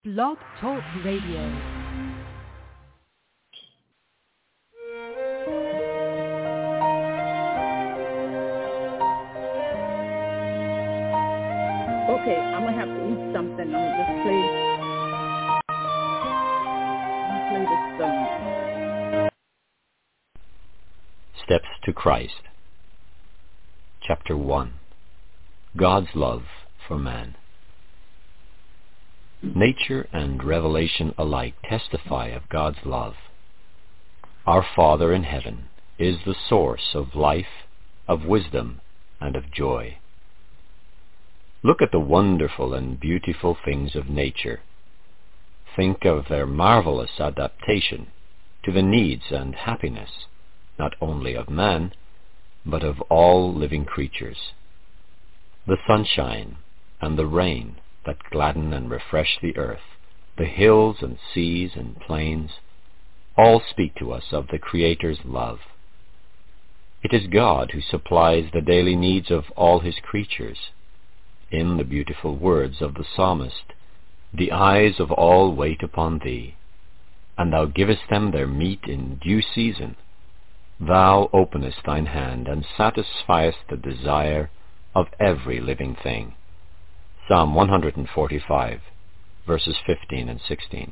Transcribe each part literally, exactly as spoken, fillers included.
Blog Talk Radio. Okay, I'm gonna have to eat something. I'm gonna just play, I'm gonna play this song. Steps to Christ. Chapter one. God's Love for Man. Nature and revelation alike testify of God's love. Our Father in heaven is the source of life, of wisdom, and of joy. Look at the wonderful and beautiful things of nature. Think of their marvelous adaptation to the needs and happiness, not only of man, but of all living creatures. The sunshine and the rain that gladden and refresh the earth, the hills and seas and plains, all speak to us of the Creator's love. It is God who supplies the daily needs of all his creatures. In the beautiful words of the psalmist, "The eyes of all wait upon thee, and thou givest them their meat in due season. Thou openest thine hand, and satisfiest the desire of every living thing." Psalm one forty-five, verses fifteen and sixteen.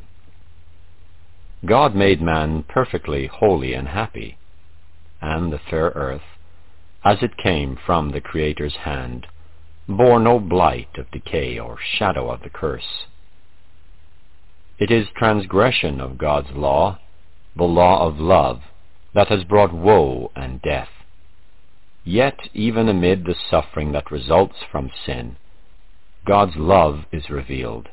God made man perfectly holy and happy, and the fair earth, as it came from the Creator's hand, bore no blight of decay or shadow of the curse. It is transgression of God's law, the law of love, that has brought woe and death. Yet, even amid the suffering that results from sin, God's love is revealed.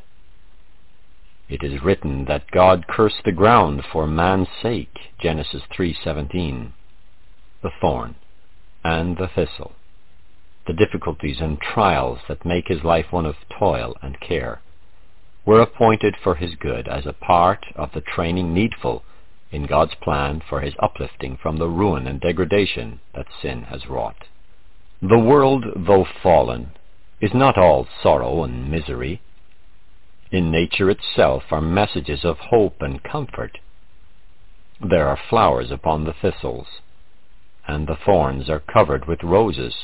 It is written that God cursed the ground for man's sake, Genesis three seventeen. The thorn and the thistle, the difficulties and trials that make his life one of toil and care, were appointed for his good as a part of the training needful in God's plan for his uplifting from the ruin and degradation that sin has wrought. The world, though fallen, is not all sorrow and misery. In nature itself are messages of hope and comfort. There are flowers upon the thistles, and the thorns are covered with roses.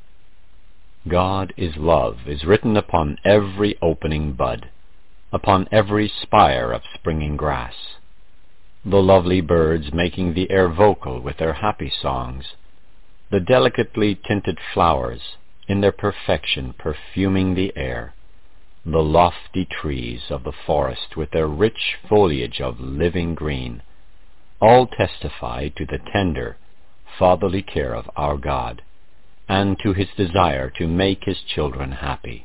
God is love is written upon every opening bud, upon every spire of springing grass. The lovely birds making the air vocal with their happy songs, the delicately tinted flowers in their perfection perfuming the air, the lofty trees of the forest with their rich foliage of living green, all testify to the tender, fatherly care of our God, and to his desire to make his children happy.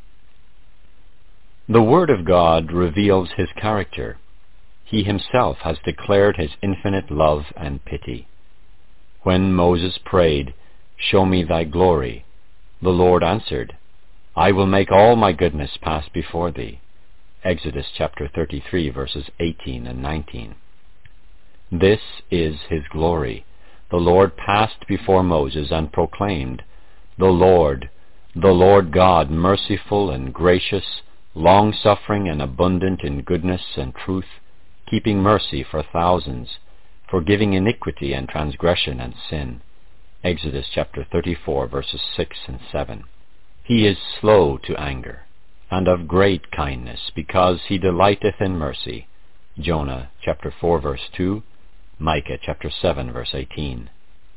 The Word of God reveals his character. He himself has declared his infinite love and pity. When Moses prayed, "Show me thy glory," the Lord answered, "I will make all my goodness pass before thee." Exodus chapter thirty-three, verses eighteen and nineteen. This is his glory. The Lord passed before Moses and proclaimed, "The Lord, the Lord God, merciful and gracious, long-suffering and abundant in goodness and truth, keeping mercy for thousands, forgiving iniquity and transgression and sin." Exodus chapter thirty-four, verses six and seven. He is slow to anger, and of great kindness, because he delighteth in mercy. Jonah chapter four, verse two, Micah chapter seven, verse eighteen.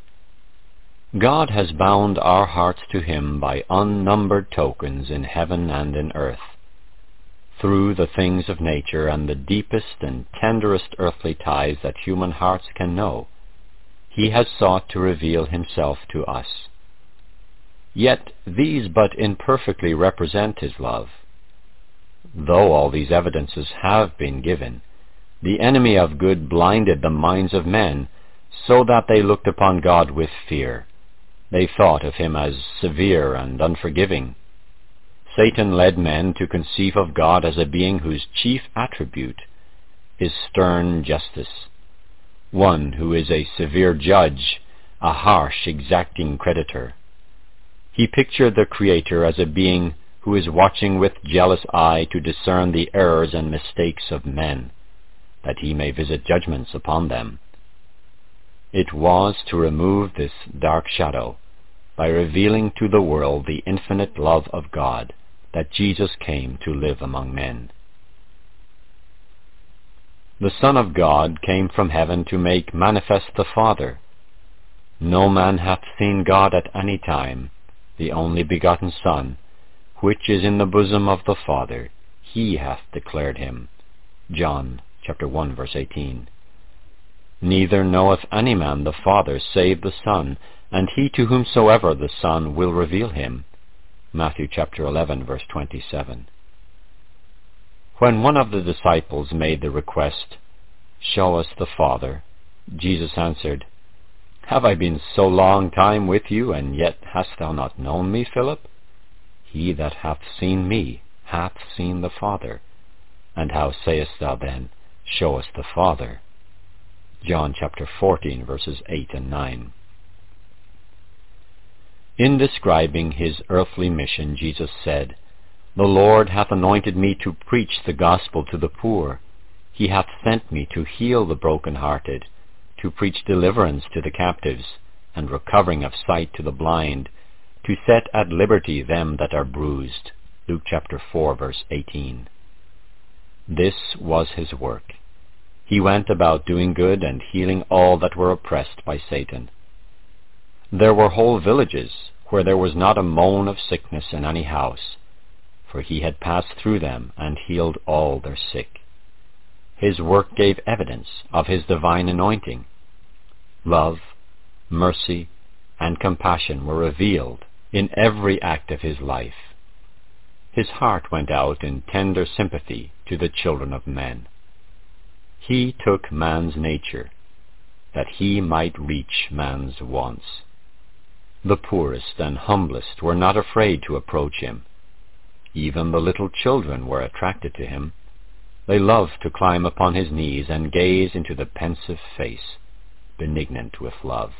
God has bound our hearts to him by unnumbered tokens in heaven and in earth. Through the things of nature and the deepest and tenderest earthly ties that human hearts can know, he has sought to reveal himself to us. Yet these but imperfectly represent his love. Though all these evidences have been given, the enemy of good blinded the minds of men so that they looked upon God with fear. They thought of him as severe and unforgiving. Satan led men to conceive of God as a being whose chief attribute is stern justice, one who is a severe judge, a harsh, exacting creditor. He pictured the Creator as a being who is watching with jealous eye to discern the errors and mistakes of men, that he may visit judgments upon them. It was to remove this dark shadow by revealing to the world the infinite love of God that Jesus came to live among men. The Son of God came from heaven to make manifest the Father. No man hath seen God at any time, the only begotten Son, which is in the bosom of the Father, he hath declared him. John chapter one verse eighteen. Neither knoweth any man the Father save the Son, and he to whomsoever the Son will reveal him. Matthew chapter eleven verse twenty-seven. When one of the disciples made the request, "Show us the Father," Jesus answered, "Have I been so long time with you, and yet hast thou not known me, Philip? He that hath seen me hath seen the Father. And how sayest thou then, Show us the Father?" John chapter fourteen verses eight and nine. In describing his earthly mission, Jesus said, "The Lord hath anointed me to preach the gospel to the poor. He hath sent me to heal the broken-hearted, to preach deliverance to the captives, and recovering of sight to the blind, to set at liberty them that are bruised." Luke chapter four verse eighteen. This was his work. He went about doing good and healing all that were oppressed by Satan. There were whole villages where there was not a moan of sickness in any house, for he had passed through them and healed all their sick. His work gave evidence of his divine anointing. Love, mercy, and compassion were revealed in every act of his life. His heart went out in tender sympathy to the children of men. He took man's nature, that he might reach man's wants. The poorest and humblest were not afraid to approach him. Even the little children were attracted to him. They loved to climb upon his knees and gaze into the pensive face, benignant with love.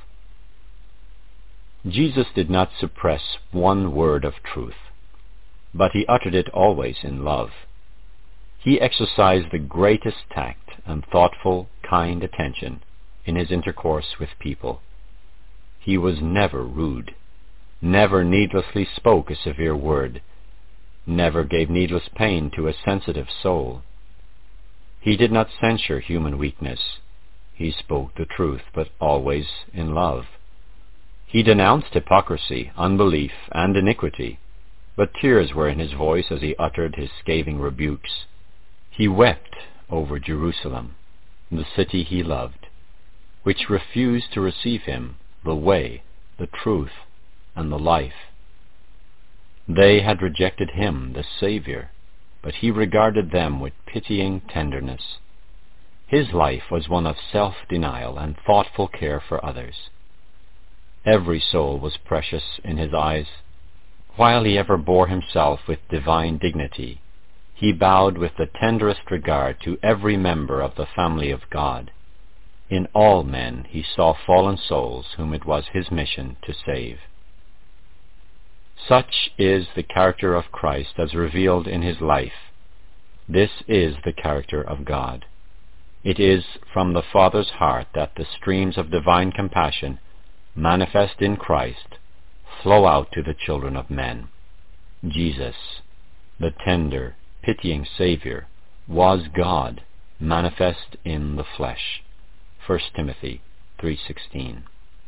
Jesus did not suppress one word of truth, but he uttered it always in love. He exercised the greatest tact and thoughtful, kind attention in his intercourse with people. He was never rude, never needlessly spoke a severe word, never gave needless pain to a sensitive soul. He did not censure human weakness. He spoke the truth, but always in love. He denounced hypocrisy, unbelief, and iniquity, but tears were in his voice as he uttered his scathing rebukes. He wept over Jerusalem, the city he loved, which refused to receive him, the way, the truth, and the life. They had rejected him, the Savior, but he regarded them with pitying tenderness. His life was one of self-denial and thoughtful care for others. Every soul was precious in his eyes. While he ever bore himself with divine dignity, he bowed with the tenderest regard to every member of the family of God. In all men he saw fallen souls whom it was his mission to save. Such is the character of Christ as revealed in his life. This is the character of God. It is from the Father's heart that the streams of divine compassion, manifest in Christ, flow out to the children of men. Jesus, the tender, pitying Savior, was God, manifest in the flesh. First Timothy three sixteen.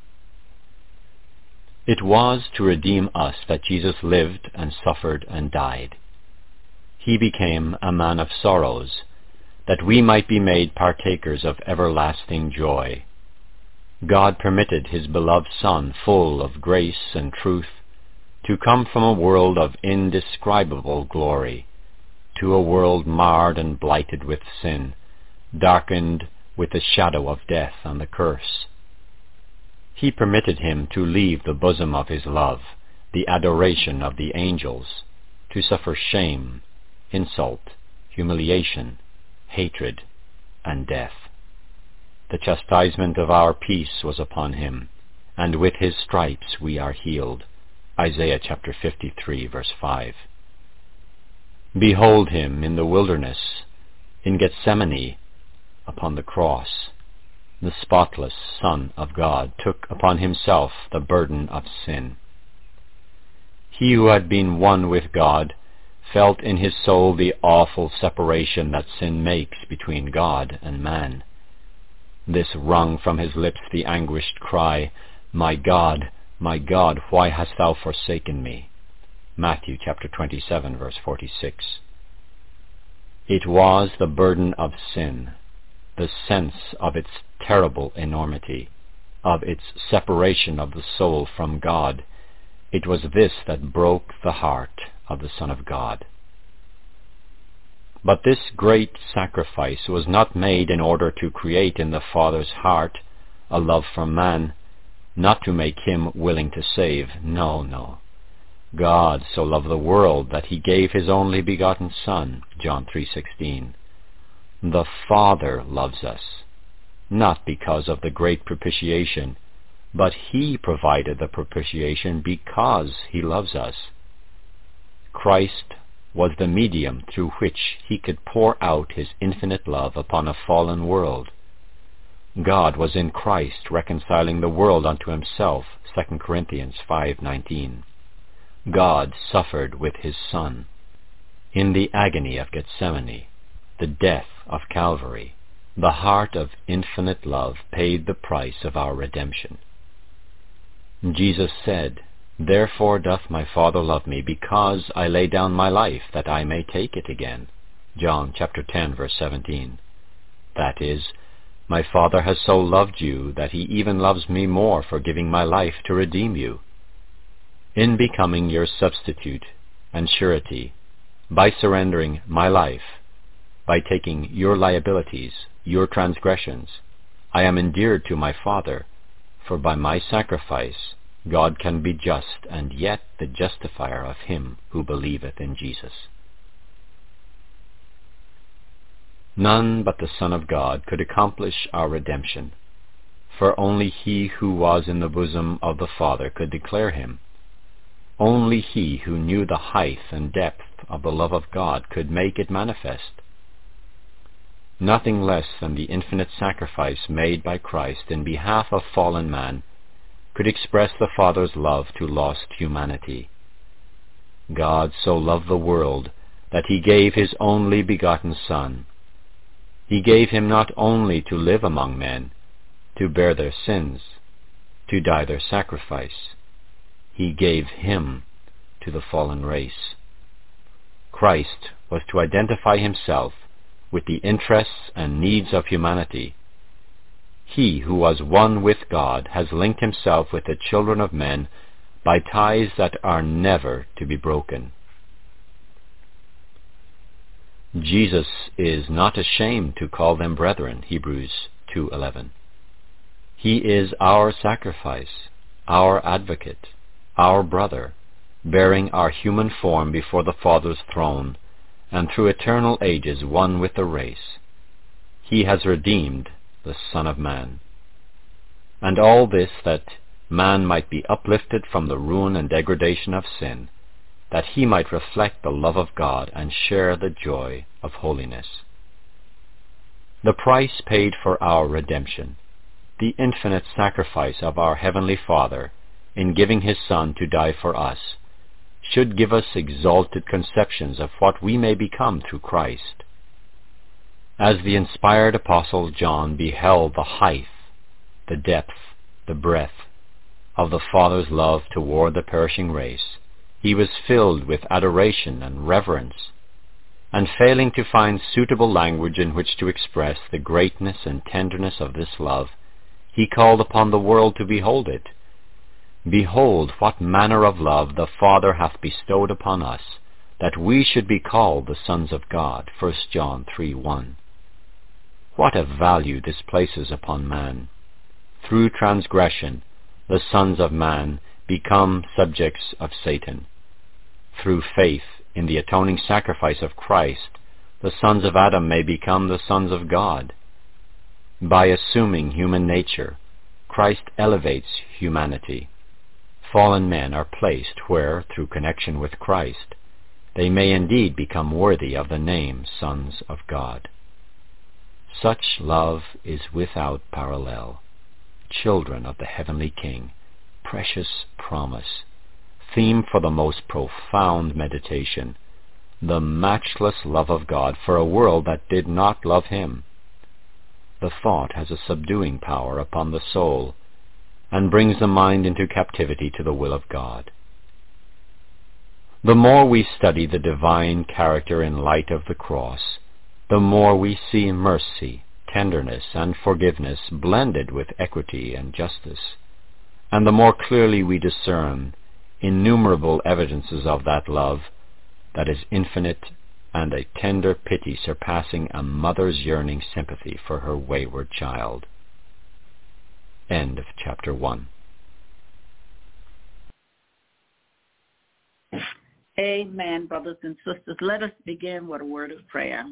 It was to redeem us that Jesus lived and suffered and died. He became a man of sorrows, that we might be made partakers of everlasting joy. God permitted his beloved Son, full of grace and truth, to come from a world of indescribable glory to a world marred and blighted with sin, darkened with the shadow of death and the curse. He permitted him to leave the bosom of his love, the adoration of the angels, to suffer shame, insult, humiliation, hatred, and death. The chastisement of our peace was upon him, and with his stripes we are healed. Isaiah chapter fifty-three, verse five. Behold him in the wilderness, in Gethsemane, upon the cross. The spotless Son of God took upon himself the burden of sin. He who had been one with God felt in his soul the awful separation that sin makes between God and man. This wrung from his lips the anguished cry, "My God, my God, why hast thou forsaken me?" Matthew chapter twenty-seven, verse forty-six. It was the burden of sin, the sense of its terrible enormity, of its separation of the soul from God. It was this that broke the heart of the Son of God. But this great sacrifice was not made in order to create in the Father's heart a love for man, not to make him willing to save. No, no. God so loved the world that he gave his only begotten Son, John three sixteen. The Father loves us, not because of the great propitiation, but he provided the propitiation because he loves us. Christ was the medium through which he could pour out his infinite love upon a fallen world. God was in Christ reconciling the world unto himself, Second Corinthians five nineteen. God suffered with his Son. In the agony of Gethsemane, the death of Calvary, the heart of infinite love paid the price of our redemption. Jesus said, "Therefore doth my Father love me, because I lay down my life, that I may take it again." John chapter ten, verse seventeen. That is, my Father has so loved you that he even loves me more for giving my life to redeem you. In becoming your substitute and surety, by surrendering my life, by taking your liabilities, your transgressions, I am endeared to my Father, for by my sacrifice God can be just and yet the justifier of him who believeth in Jesus. None but the Son of God could accomplish our redemption, for only he who was in the bosom of the Father could declare him. Only he who knew the height and depth of the love of God could make it manifest. Nothing less than the infinite sacrifice made by Christ in behalf of fallen man could express the Father's love to lost humanity. God so loved the world that he gave his only begotten Son. He gave him not only to live among men, to bear their sins, to die their sacrifice. He gave him to the fallen race. Christ was to identify himself with the interests and needs of humanity. He who was one with God has linked himself with the children of men by ties that are never to be broken. Jesus is not ashamed to call them brethren, Hebrews two eleven. He is our sacrifice, our advocate, our brother, bearing our human form before the Father's throne, and through eternal ages one with the race. He has redeemed the Son of Man. And all this that man might be uplifted from the ruin and degradation of sin, that he might reflect the love of God and share the joy of holiness. The price paid for our redemption, the infinite sacrifice of our Heavenly Father in giving his Son to die for us, should give us exalted conceptions of what we may become through Christ. As the inspired Apostle John beheld the height, the depth, the breadth of the Father's love toward the perishing race, he was filled with adoration and reverence, and failing to find suitable language in which to express the greatness and tenderness of this love, he called upon the world to behold it. Behold what manner of love the Father hath bestowed upon us, that we should be called the sons of God, First John three one. What a value this places upon man! Through transgression, the sons of man become subjects of Satan. Through faith in the atoning sacrifice of Christ, the sons of Adam may become the sons of God. By assuming human nature, Christ elevates humanity. Fallen men are placed where, through connection with Christ, they may indeed become worthy of the name sons of God. Such love is without parallel. Children of the heavenly King, precious promise, theme for the most profound meditation, the matchless love of God for a world that did not love him. The thought has a subduing power upon the soul and brings the mind into captivity to the will of God. The more we study the divine character in light of the cross, the more we see mercy, tenderness, and forgiveness blended with equity and justice, and the more clearly we discern innumerable evidences of that love that is infinite and a tender pity surpassing a mother's yearning sympathy for her wayward child. End of chapter one. Amen, brothers and sisters. Let us begin with a word of prayer.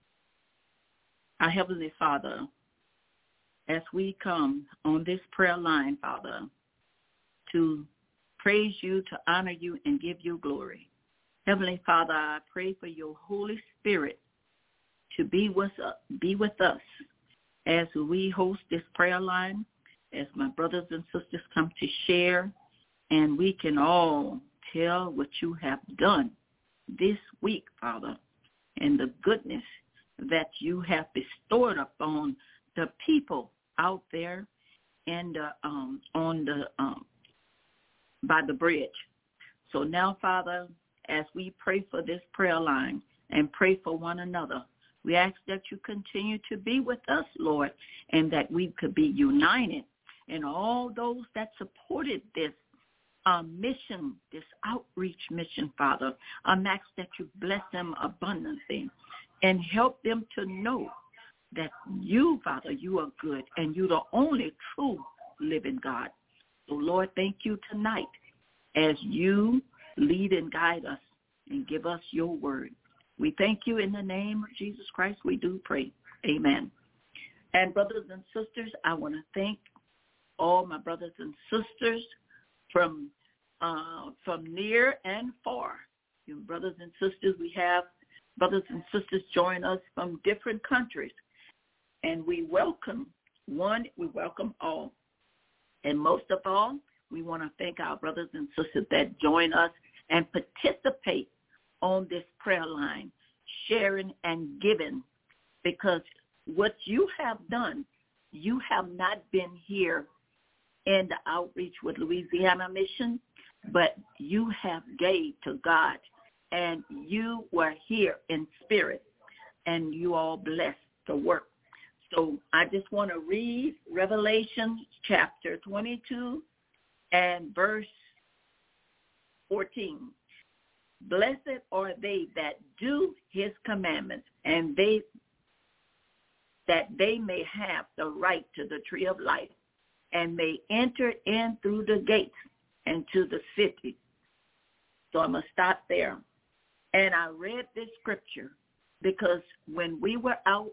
Our Heavenly Father, as we come on this prayer line, Father, to praise you, to honor you, and give you glory. Heavenly Father, I pray for your Holy Spirit to be with us, be with us as we host this prayer line, as my brothers and sisters come to share, and we can all tell what you have done this week, Father, and the goodness that you have bestowed upon the people out there and uh, um, on the um, by the bridge. So now, Father, as we pray for this prayer line and pray for one another, we ask that you continue to be with us, Lord, and that we could be united. And all those that supported this um, mission, this outreach mission, Father, I'm asking that you bless them abundantly and help them to know that you, Father, you are good and you're the only true living God. So, Lord, thank you tonight as you lead and guide us and give us your word. We thank you in the name of Jesus Christ. We do pray. Amen. And brothers and sisters, I want to thank all my brothers and sisters from uh, from near and far. You brothers and sisters, we have brothers and sisters join us from different countries. And we welcome one, we welcome all. And most of all, we want to thank our brothers and sisters that join us and participate on this prayer line, sharing and giving, because what you have done, you have not been here in the outreach with Louisiana Mission, but you have gave to God, and you were here in spirit, and you all blessed the work. So I just want to read Revelation chapter twenty-two and verse fourteen. Blessed are they that do his commandments, and they that they may have the right to the tree of life, and may enter in through the gates and to the city. So I'm going to stop there. And I read this scripture because when we were out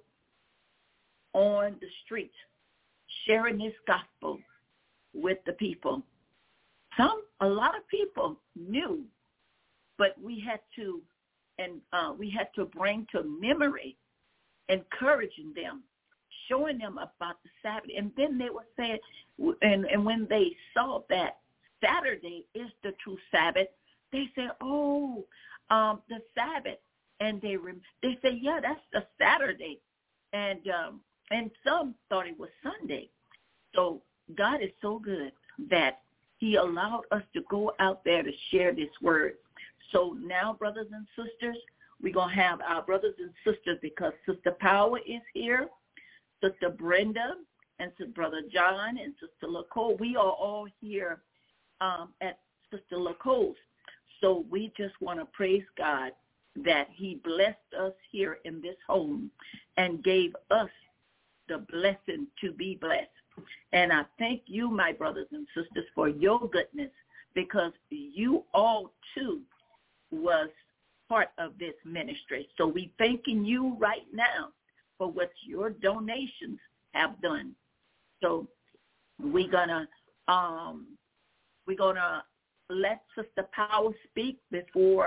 on the streets sharing this gospel with the people, some, a lot of people knew, but we had to, and uh, we had to bring to memory, encouraging them, showing them about the Sabbath. And then they were saying, and, and when they saw that Saturday is the true Sabbath, they said, oh, um, the Sabbath. And they rem- they said, yeah, that's the Saturday. And um, and some thought it was Sunday. So God is so good that he allowed us to go out there to share this word. So now, brothers and sisters, we're going to have our brothers and sisters, because Sister Power is here, Sister Brenda, and Sister Brother John, and Sister LaCole. We are all here um, at Sister LaCole's. So we just want to praise God that he blessed us here in this home and gave us the blessing to be blessed. And I thank you, my brothers and sisters, for your goodness, because you all, too, was part of this ministry. So we thanking you right now for what your donations have done. So we're gonna um, we're gonna let Sister Power speak before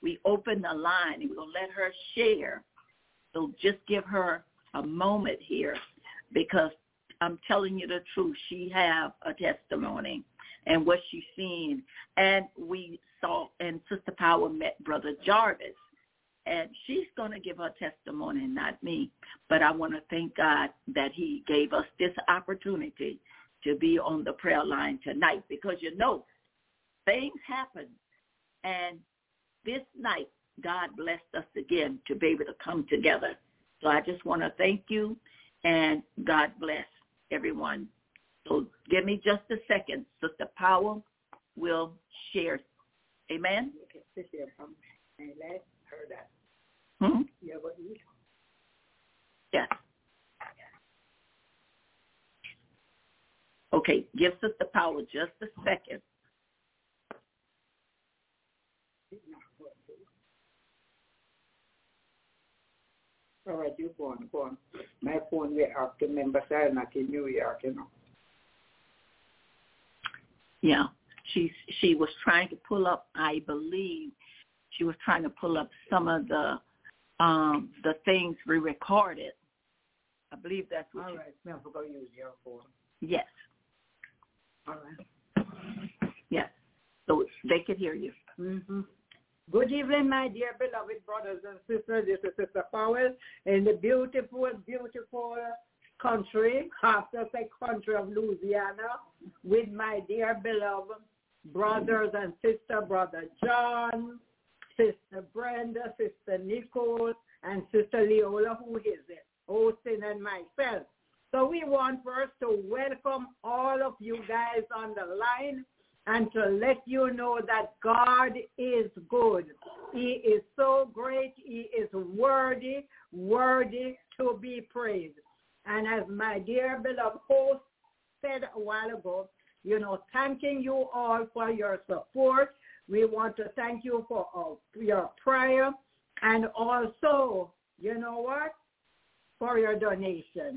we open the line and we're going to let her share. So just give her a moment here, because I'm telling you the truth. She have a testimony and what she's seen. And we saw, and Sister Power met Brother Jarvis, and she's going to give her testimony, not me. But I want to thank God that he gave us this opportunity to be on the prayer line tonight, because, you know, things happen. And this night, God blessed us again to be able to come together. So I just want to thank you, and God bless everyone. So give me just a second. Sister Power will share. Amen? Hmm? Yes. Okay, give Sister Power just a second. All right, you go on, go on. My phone will have to remember, so I'm not in New York, you know. Yeah, she she was trying to pull up, I believe, she was trying to pull up some of the um, the things we recorded. I believe that's what. All she, right, I'm going to use your phone. Yes. All right. Yes. So they could hear you. Mm-hmm. Good evening, my dear beloved brothers and sisters. This is Sister Powell in the beautiful, beautiful country, half the country of Louisiana, with my dear beloved brothers and sister, Brother John, Sister Brenda, Sister Nicole, and Sister Leola, who is it, Austin, and myself. So we want first to welcome all of you guys on the line and to let you know that God is good. He is so great. He is worthy, worthy to be praised. And as my dear beloved host said a while ago, you know, thanking you all for your support. We want to thank you for uh, your prayer, and also, you know what, for your donation.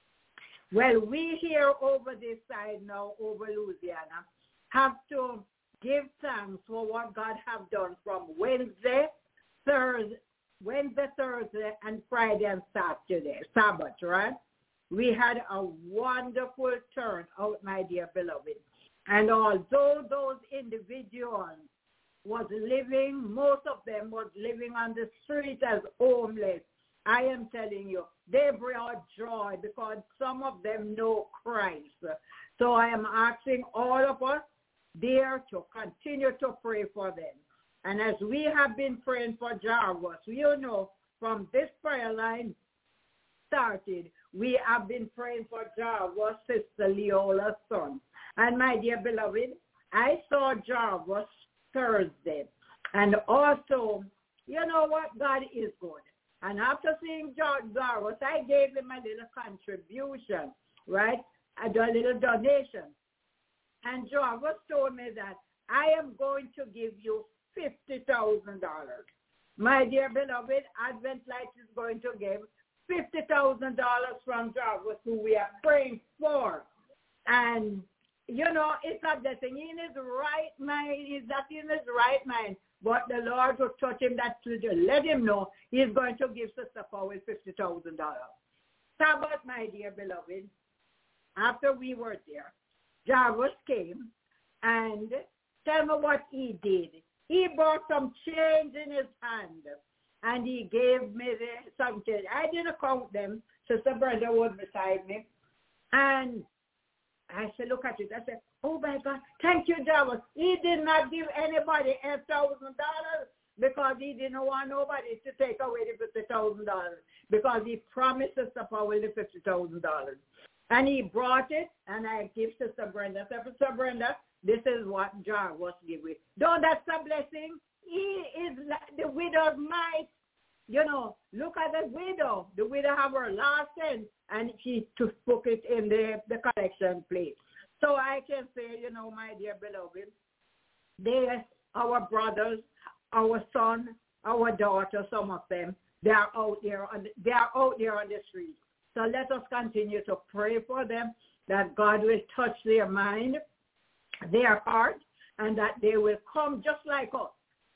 Well, we here over this side now, over Louisiana, have to give thanks for what God have done from Wednesday, Thursday, Wednesday, Thursday, and Friday and Saturday, Sabbath, right? We had a wonderful turnout, my dear beloved. And although those individuals was living, most of them was living on the street as homeless, I am telling you, they brought joy because some of them know Christ. So I am asking all of us there to continue to pray for them. And as we have been praying for Jarvis, you know, from this prayer line started, we have been praying for Jarvis, Sister Leola's son. And my dear beloved, I saw Jarvis Thursday. And also, you know what? God is good. And after seeing Jarvis, I gave him a little contribution, right? I did a little donation. And Jarvis told me that I am going to give you fifty thousand dollars. My dear beloved, Advent Light is going to give fifty thousand dollars from Jarvis, who we are praying for. And, you know, it's not that thing in his right mind. He's not in his right mind. But the Lord will touch him that to let him know he's going to give Sister Powell fifty thousand dollars. Sabbath, my dear beloved, after we were there, Jarvis came and tell me what he did. He brought some change in his hand and he gave me the, some change. I didn't count them. Sister Brenda was beside me. And I said, look at it. I said, oh my God, thank you, Jarvis. He did not give anybody a thousand dollars because he didn't want nobody to take away the fifty thousand dollars because he promised Sister Powell the fifty thousand dollars. And he brought it, and I give Sister Brenda. I said, Sister Brenda, this is what Jarvis gave me. Though that's a blessing, he is like the widow's mite. You know, look at the widow. The widow have her last cent, and she took it in the, the collection plate. So I can say, you know, my dear beloved, they, our brothers, our son, our daughter, some of them, they are out there on the, they are out there on the street. So let us continue to pray for them, that God will touch their mind, their heart, and that they will come just like us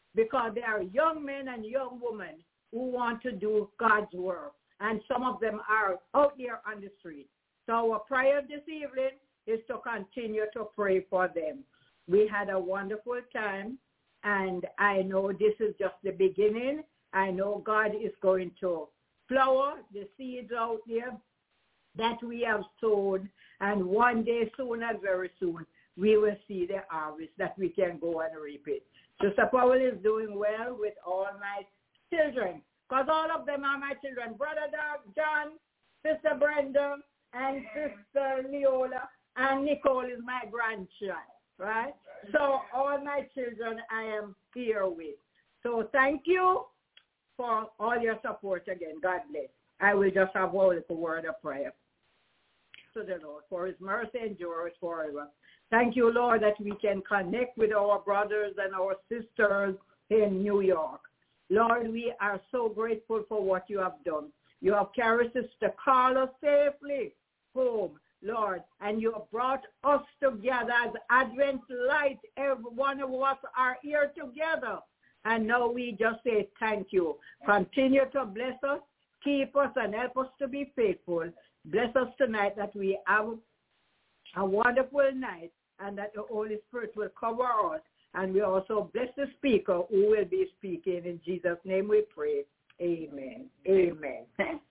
because there are young men and young women who want to do God's work, and some of them are out there on the street. So our prayer this evening is to continue to pray for them. We had a wonderful time, and I know this is just the beginning. I know God is going to flower the seeds out there that we have sown, and one day, soon as very soon, we will see the harvest that we can go and reap it. Sister Powell is doing well with all my children, because all of them are my children. Brother John, Sister Brenda, and Sister Leola, and Nicole is my grandchild, right? So all my children I am here with. So thank you for all your support again. God bless. I will just have a little word of prayer to the Lord, for his mercy endures forever. Thank you, Lord, that we can connect with our brothers and our sisters in New York. Lord, we are so grateful for what you have done. You have carried Sister Carla safely home, Lord, and you have brought us together as Advent light. Every one of us are here together. And now we just say thank you. Continue to bless us, keep us, and help us to be faithful. Bless us tonight that we have a wonderful night, and that the Holy Spirit will cover us. And we also bless the speaker who will be speaking. In Jesus' name we pray. Amen. Amen.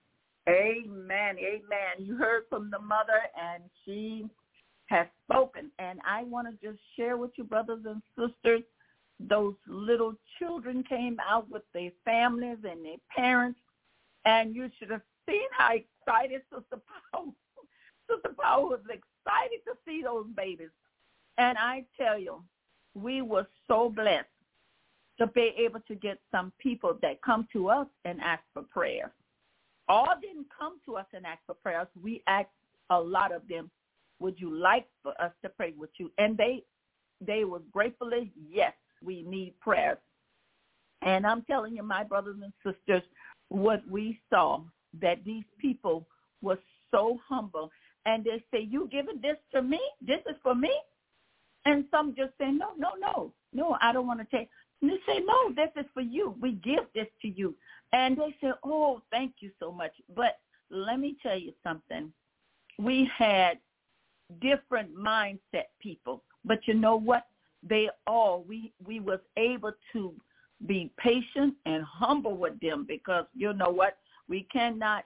Amen. Amen. You heard from the mother, and she has spoken. And I want to just share with you, brothers and sisters, those little children came out with their families and their parents, and you should have seen how excited Sister Powell. Sister Powell was excited to see those babies. And I tell you, we were so blessed to be able to get some people that come to us and ask for prayer. All didn't come to us and ask for prayers. We asked a lot of them, would you like for us to pray with you? And they they were gratefully, yes, we need prayers. And I'm telling you, my brothers and sisters, what we saw, that these people were so humble. And they say, you giving this to me? This is for me? And some just say, no, no, no, no, I don't want to take. And they say, no, this is for you. We give this to you. And they say, oh, thank you so much. But let me tell you something. We had different mindset people. But you know what? They all, we, we was able to be patient and humble with them, because you know what? We cannot,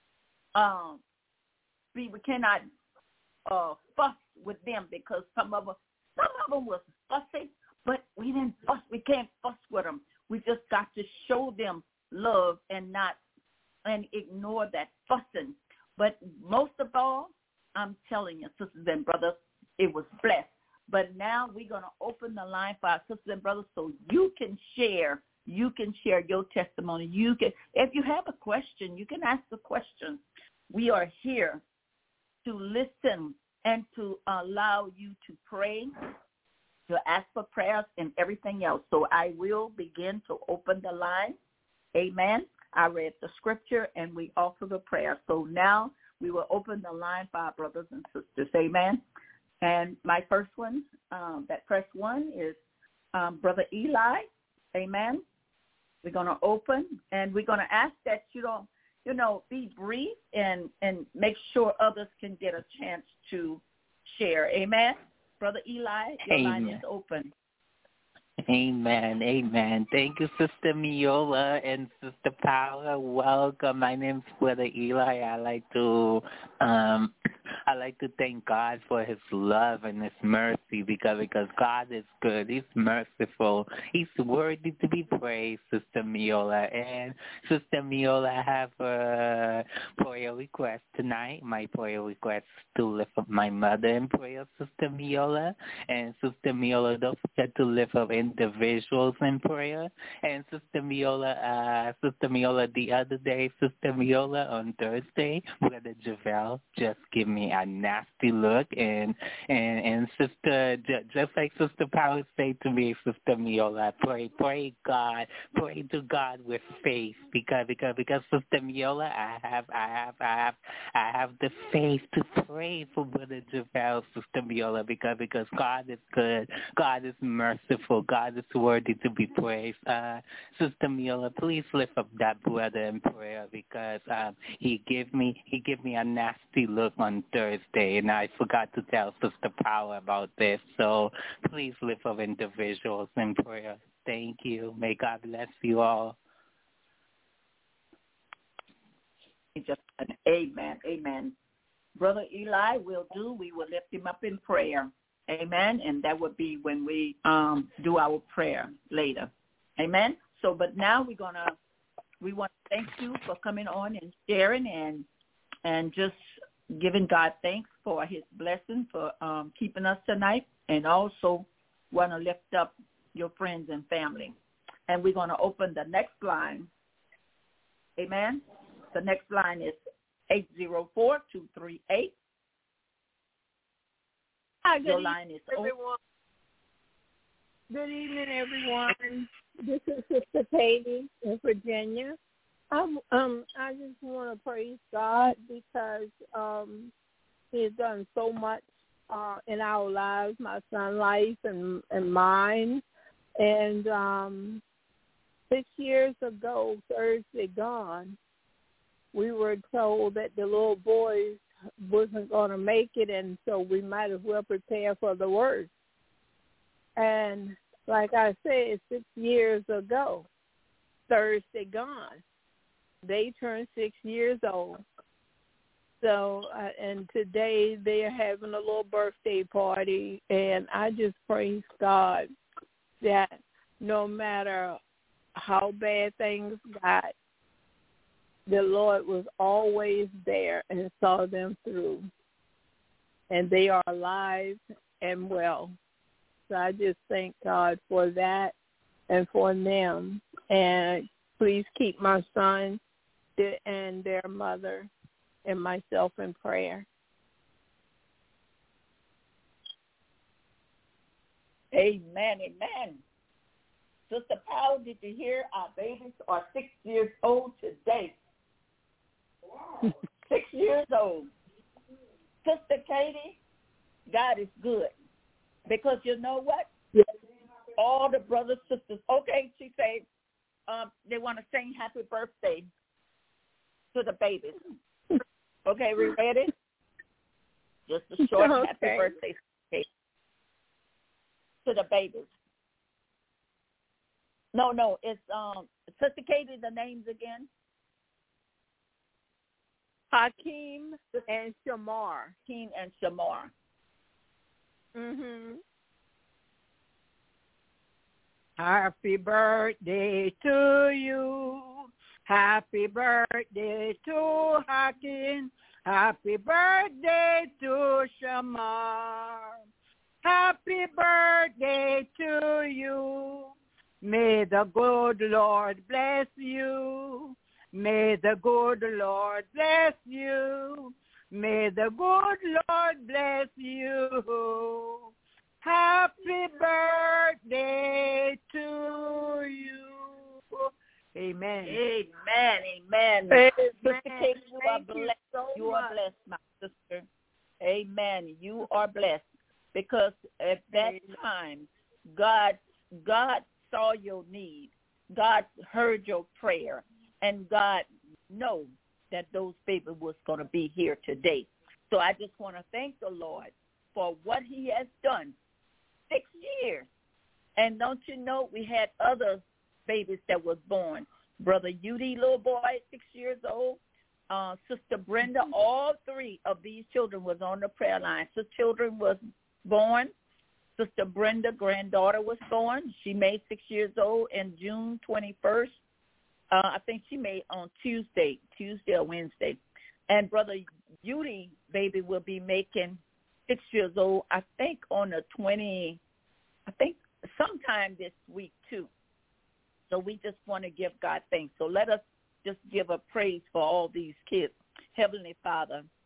um, we, we cannot uh, fuss with them, because some of them, some of them was fussy, but we didn't fuss. We can't fuss with them. We just got to show them love and not, and ignore that fussing. But most of all, I'm telling you, sisters and brothers, it was blessed. But now we're going to open the line for our sisters and brothers so you can share. You can share your testimony. You can, if you have a question, you can ask the question. We are here to listen and to allow you to pray, to ask for prayers and everything else. So I will begin to open the line. Amen. I read the scripture and we offer the prayer. So now we will open the line for our brothers and sisters. Amen. And my first one, um, that first one is um, Brother Eli. Amen. We're going to open, and we're going to ask that you don't, you know, be brief and, and make sure others can get a chance to share. Amen. Brother Eli, your Amen. line is open. Amen. Amen. Thank you, Sister Miola and Sister Paula. Welcome. My name's Brother Eli. I like to um I like to thank God for his love and his mercy, because because God is good. He's merciful. He's worthy to be praised, Sister Miola. And Sister Miola, I have a prayer request tonight. My prayer request is to lift up my mother in prayer, Sister Miola. And Sister Miola, don't forget to lift up individuals in prayer. And Sister Miola, uh, Sister Miola, the other day, Sister Miola, on Thursday, Brother Javel just give me a nasty look. And and and sister, just like Sister Power said to me, Sister Miola, pray, pray God, pray to God with faith, because because because Sister Miola, I have I have I have I have the faith to pray for Brother Javale, Sister Miola, because because God is good, God is merciful, God is worthy to be praised. Uh, Sister Miola, please lift up that brother in prayer, because um, he gave me he gave me a nasty look on Thursday, and I forgot to tell Sister Power about this. So please lift up individuals in prayer. Thank you. May God bless you all. Amen. Amen. Brother Eli will do. We will lift him up in prayer. Amen. And that would be when we um, do our prayer later. Amen. So, but now we're gonna we want to thank you for coming on and sharing and and just giving God thanks for His blessing for um, keeping us tonight, and also want to lift up your friends and family. And we're going to open the next line. Amen. The next line is eight zero four, two three eight. Hi, good Your evening, line is everyone. Good evening, everyone. This is Sister Katie in Virginia. I'm, um, I just want to praise God because um, He has done so much uh, in our lives, my son's life and, and mine. And um, six years ago, Thursday gone, we were told that the little boy wasn't going to make it, and so we might as well prepare for the worst. And like I said, six years ago, Thursday gone. They turned six years old. So, uh, and today they're having a little birthday party, and I just praise God that no matter how bad things got, the Lord was always there and saw them through. And they are alive and well. So I just thank God for that and for them. And please keep my son and their mother and myself in prayer. Amen, amen. Sister Powell, did you hear our babies are six years old today? Wow. Six years old. Sister Katie, God is good. Because you know what? Yes. All the brothers, sisters, okay, she said um, they want to sing happy birthday to the babies. Okay, we ready? Just a short okay. happy birthday to the babies. No, no, it's um, Sister Katie, the names again. Hakeem and Shamar. Hakeem and Shamar. Mhm. Happy birthday to you. Happy birthday to Hakeem. Happy birthday to Shamar. Happy birthday to you. May the good Lord bless you. May the good Lord bless you. May the good Lord bless you. Happy birthday to you. Amen. Amen. Amen. Amen. Sister Kate, you are Thank you blessed. so You are much. blessed, my sister. Amen. You are blessed. Because at that Amen. time, God, God saw your need. God heard your prayer. And God knows that those babies was going to be here today. So I just want to thank the Lord for what He has done. Six years. And don't you know, we had other babies that was born. Brother Udi, little boy, six years old. Uh, Sister Brenda, all three of these children was on the prayer line. So children was born. Sister Brenda, granddaughter, was born. She made six years old in June twenty-first. Uh, I think she made on Tuesday, Tuesday or Wednesday. And Brother Udi, baby, will be making six years old, I think on the twenty, I think sometime this week too. So we just want to give God thanks. So let us just give a praise for all these kids. Heavenly Father,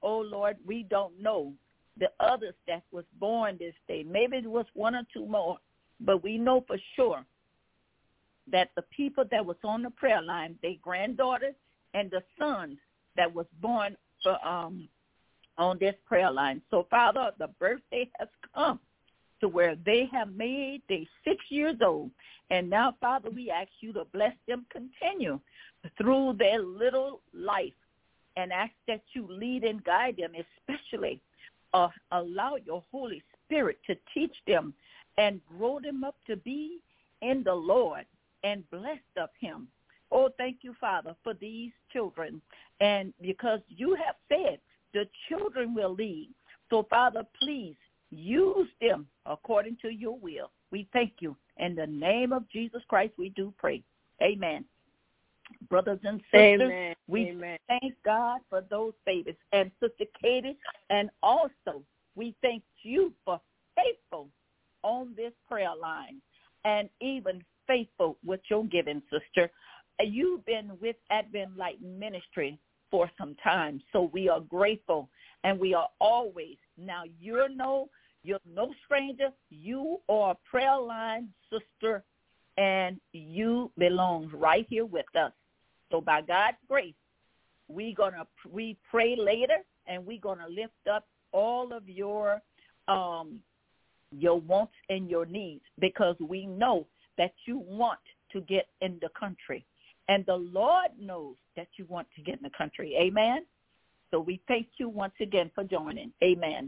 oh, Lord, we don't know the others that was born this day. Maybe it was one or two more, but we know for sure that the people that was on the prayer line, their granddaughters and the sons that was born for, um, on this prayer line. So, Father, the birthday has come to where they have made, they six years old. And now, Father, we ask you to bless them continue through their little life and ask that you lead and guide them, especially uh, allow your Holy Spirit to teach them and grow them up to be in the Lord and blessed of him. Oh, thank you, Father, for these children. And because you have said the children will lead. So, Father, please use them according to your will. We thank you. In the name of Jesus Christ, we do pray. Amen. Brothers and sisters, Amen. we Amen. thank God for those babies. And Sister Katie, and also we thank you for faithful on this prayer line and even faithful with your giving, sister. You've been with Advent Light Ministry for some time, so we are grateful, and we are always, now you're no, you're no stranger. You are a prayer line sister, and you belong right here with us. So by God's grace, we're gonna we pray later, and we're gonna lift up all of your um, your wants and your needs, because we know that you want to get in the country. And the Lord knows that you want to get in the country. Amen? So we thank you once again for joining. Amen.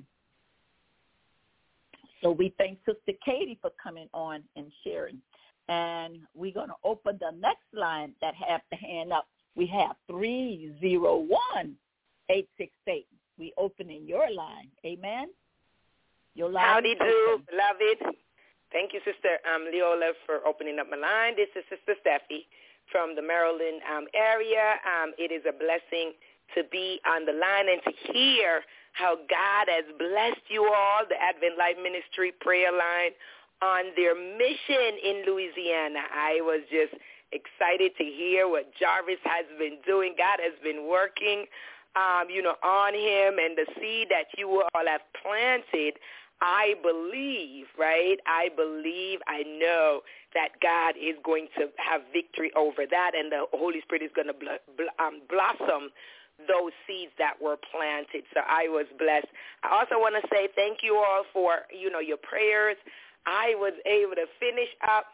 So we thank Sister Katie for coming on and sharing. And we're going to open the next line that have the hand up. We have three zero one, eight six eight. We opening your line. Amen? Your line. Howdy do, beloved. Thank you, Sister um, Leola, for opening up my line. This is Sister Steffi from the Maryland um, area. Um, it is a blessing to be on the line and to hear how God has blessed you all, the Advent Life Ministry prayer line, on their mission in Louisiana. I was just excited to hear what Jarvis has been doing. God has been working, um, you know, on him, and the seed that you all have planted, I believe, right? I believe, I know that God is going to have victory over that, and the Holy Spirit is going to bl- bl- um, blossom those seeds that were planted. So I was blessed. I also want to say thank you all for, you know, your prayers. I was able to finish up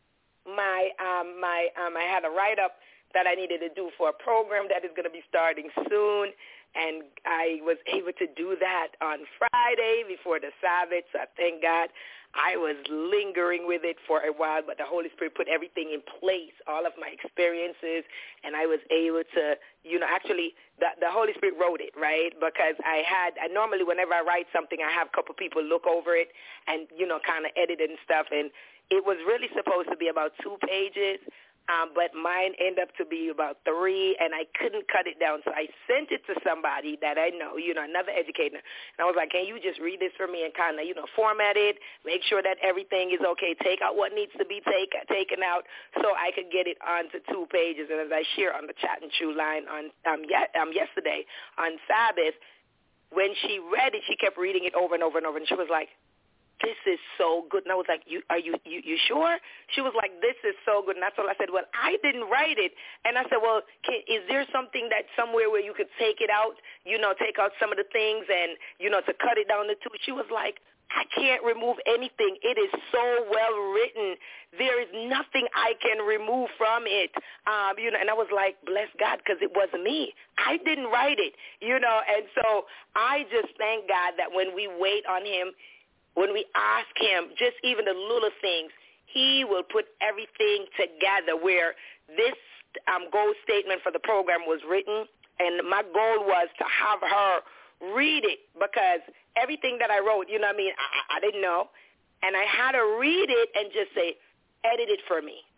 my, um, my, um, I had a write-up that I needed to do for a program that is going to be starting soon. And I was able to do that on Friday before the Sabbath, so I thank God. I was lingering with it for a while, but the Holy Spirit put everything in place, all of my experiences, and I was able to, you know, actually the, the Holy Spirit wrote it, right, because I had, I normally whenever I write something, I have a couple people look over it and, you know, kind of edit it and stuff, and it was really supposed to be about two pages, Um, but mine ended up to be about three, and I couldn't cut it down. So I sent it to somebody that I know, you know, another educator. And I was like, can you just read this for me and kind of, you know, format it, make sure that everything is okay, take out what needs to be take, taken out so I could get it onto two pages. And as I share on the Chat and Chew line on um, ye- um, yesterday on Sabbath, when she read it, she kept reading it over and over and over, and she was like, this is so good. And I was like, you, are you, you, you sure? She was like, this is so good. And that's all I said. Well, I didn't write it. And I said, well, can, is there something that somewhere where you could take it out, you know, take out some of the things and, you know, to cut it down to two? She was like, I can't remove anything. It is so well written. There is nothing I can remove from it. Um, you know, and I was like, bless God, because it wasn't me. I didn't write it, you know. And so I just thank God that when we wait on him, when we ask him, just even the little things, he will put everything together where this um, goal statement for the program was written, and my goal was to have her read it, because everything that I wrote, you know what I mean, I, I didn't know, and I had her read it and just say, edit it for me.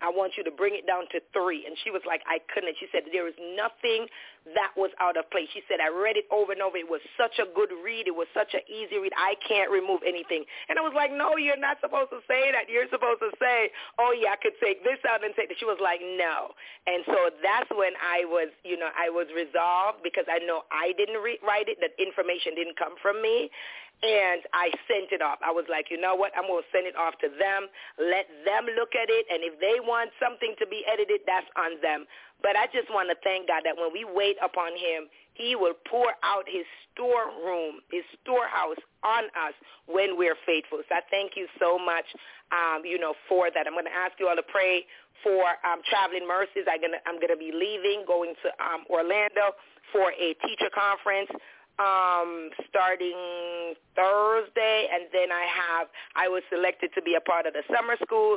I want you to bring it down to three. And she was like, I couldn't. She said, there was nothing that was out of place. She said, I read it over and over. It was such a good read. It was such an easy read. I can't remove anything. And I was like, no, you're not supposed to say that. You're supposed to say, oh, yeah, I could take this out and take this. She was like, no. And so that's when I was, you know, I was resolved because I know I didn't re- write it. That information didn't come from me. And I sent it off. I was like, you know what? I'm going to send it off to them. Let them look at it. And if they want something to be edited, that's on them. But I just want to thank God that when we wait upon him, he will pour out his storeroom, his storehouse on us when we're faithful. So I thank you so much, um, you know, for that. I'm going to ask you all to pray for um, traveling mercies. I'm going to, I'm going to be leaving, going to um, Orlando for a teacher conference. Um, starting Thursday, and then I have, I was selected to be a part of the summer school,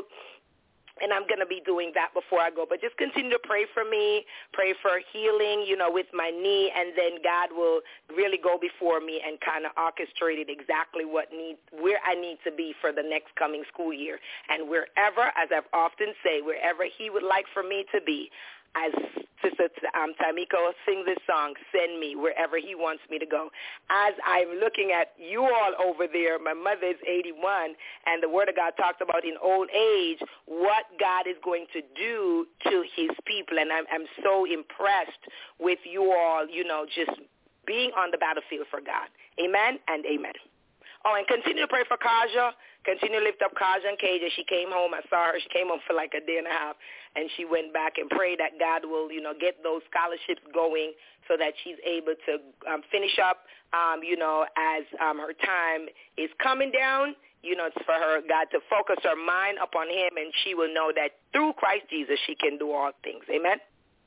and I'm going to be doing that before I go. But just continue to pray for me, pray for healing, you know, with my knee, and then God will really go before me and kind of orchestrate it exactly what need, where I need to be for the next coming school year. And wherever, as I've often said, wherever he would like for me to be, as Sister um, Tamiko sings this song, send me wherever he wants me to go. As I'm looking at you all over there, my mother is eighty-one, and the Word of God talks about in old age what God is going to do to his people. And I'm, I'm so impressed with you all, you know, just being on the battlefield for God. Amen and amen. Oh, and continue to pray for Kaja. Continue to lift up Kaja and Kaja. She came home. I saw her. She came home for like a day and a half, and she went back and prayed that God will, you know, get those scholarships going so that she's able to um, finish up, um, you know, as um, her time is coming down. You know, it's for her, God, to focus her mind upon him, and she will know that through Christ Jesus she can do all things. Amen.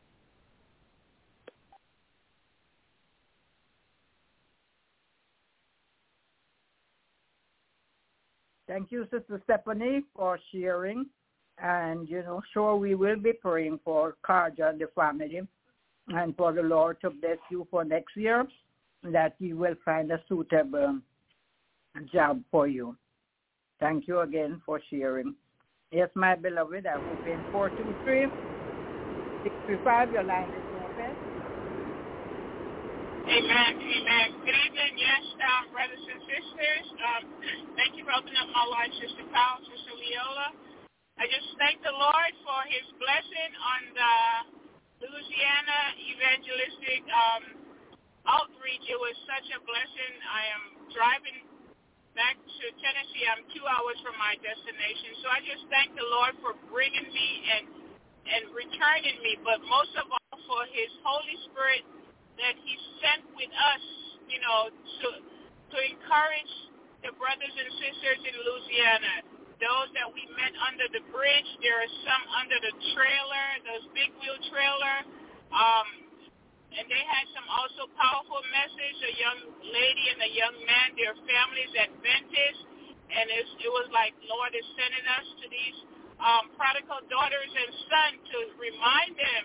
Thank you, Sister Stephanie, for sharing. And, you know, sure, we will be praying for Kaja and the family and for the Lord to bless you for next year, that you will find a suitable job for you. Thank you again for sharing. Yes, my beloved, I hope in four two three, six three five, your line is open. Amen, amen. Good evening, yes, um, brothers and sisters. Um, thank you for opening up my life, Sister Powell, Sister Leola. I just thank the Lord for his blessing on the Louisiana evangelistic um, outreach. It was such a blessing. I am driving back to Tennessee. I'm two hours from my destination. So I just thank the Lord for bringing me and, and returning me, but most of all for his Holy Spirit that he sent with us, you know, to to encourage the brothers and sisters in Louisiana. Those that we met under the bridge, there are some under the trailer, those big wheel trailer. Um, and they had some also powerful message, a young lady and a young man, their families Adventist. And it's, it was like Lord is sending us to these um, prodigal daughters and sons to remind them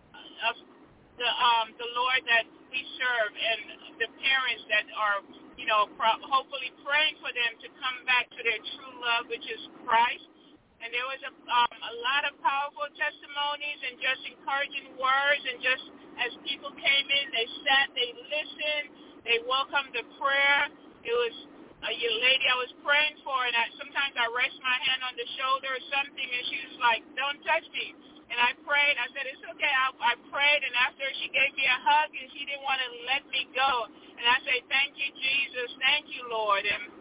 of the um, the Lord that we serve, and the parents that are, you know, pro- hopefully praying for them to come back to their true love, which is Christ. And there was a, um, a lot of powerful testimonies and just encouraging words, and just as people came in, they sat, they listened, they welcomed the prayer. It was a young lady I was praying for, and I, sometimes I rest my hand on the shoulder or something, and she was like, don't touch me. And I prayed. I said, it's okay. I, I prayed, and after she gave me a hug, and she didn't want to let me go. And I said, thank you, Jesus. Thank you, Lord. And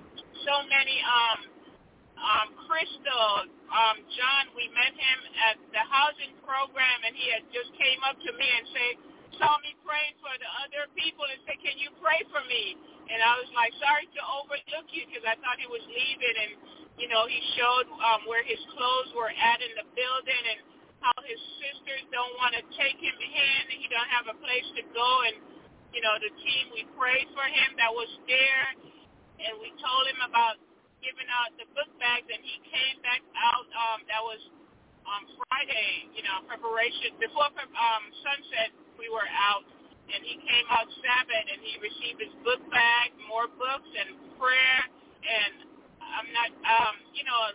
so many, um, um, Crystal, um, John, we met him at the housing program, and he had just came up to me and said, saw me praying for the other people and said, can you pray for me? And I was like, sorry to overlook you, because I thought he was leaving. And, you know, he showed um, where his clothes were at in the building, and how his sisters don't want to take him in, and he don't have a place to go. And, you know, the team, we prayed for him that was there, and we told him about giving out the book bags, and he came back out. Um, that was um, Friday, you know, preparation. Before um, sunset, we were out, and he came out Sabbath, and he received his book bag, more books, and prayer. And I'm not, um, you know, a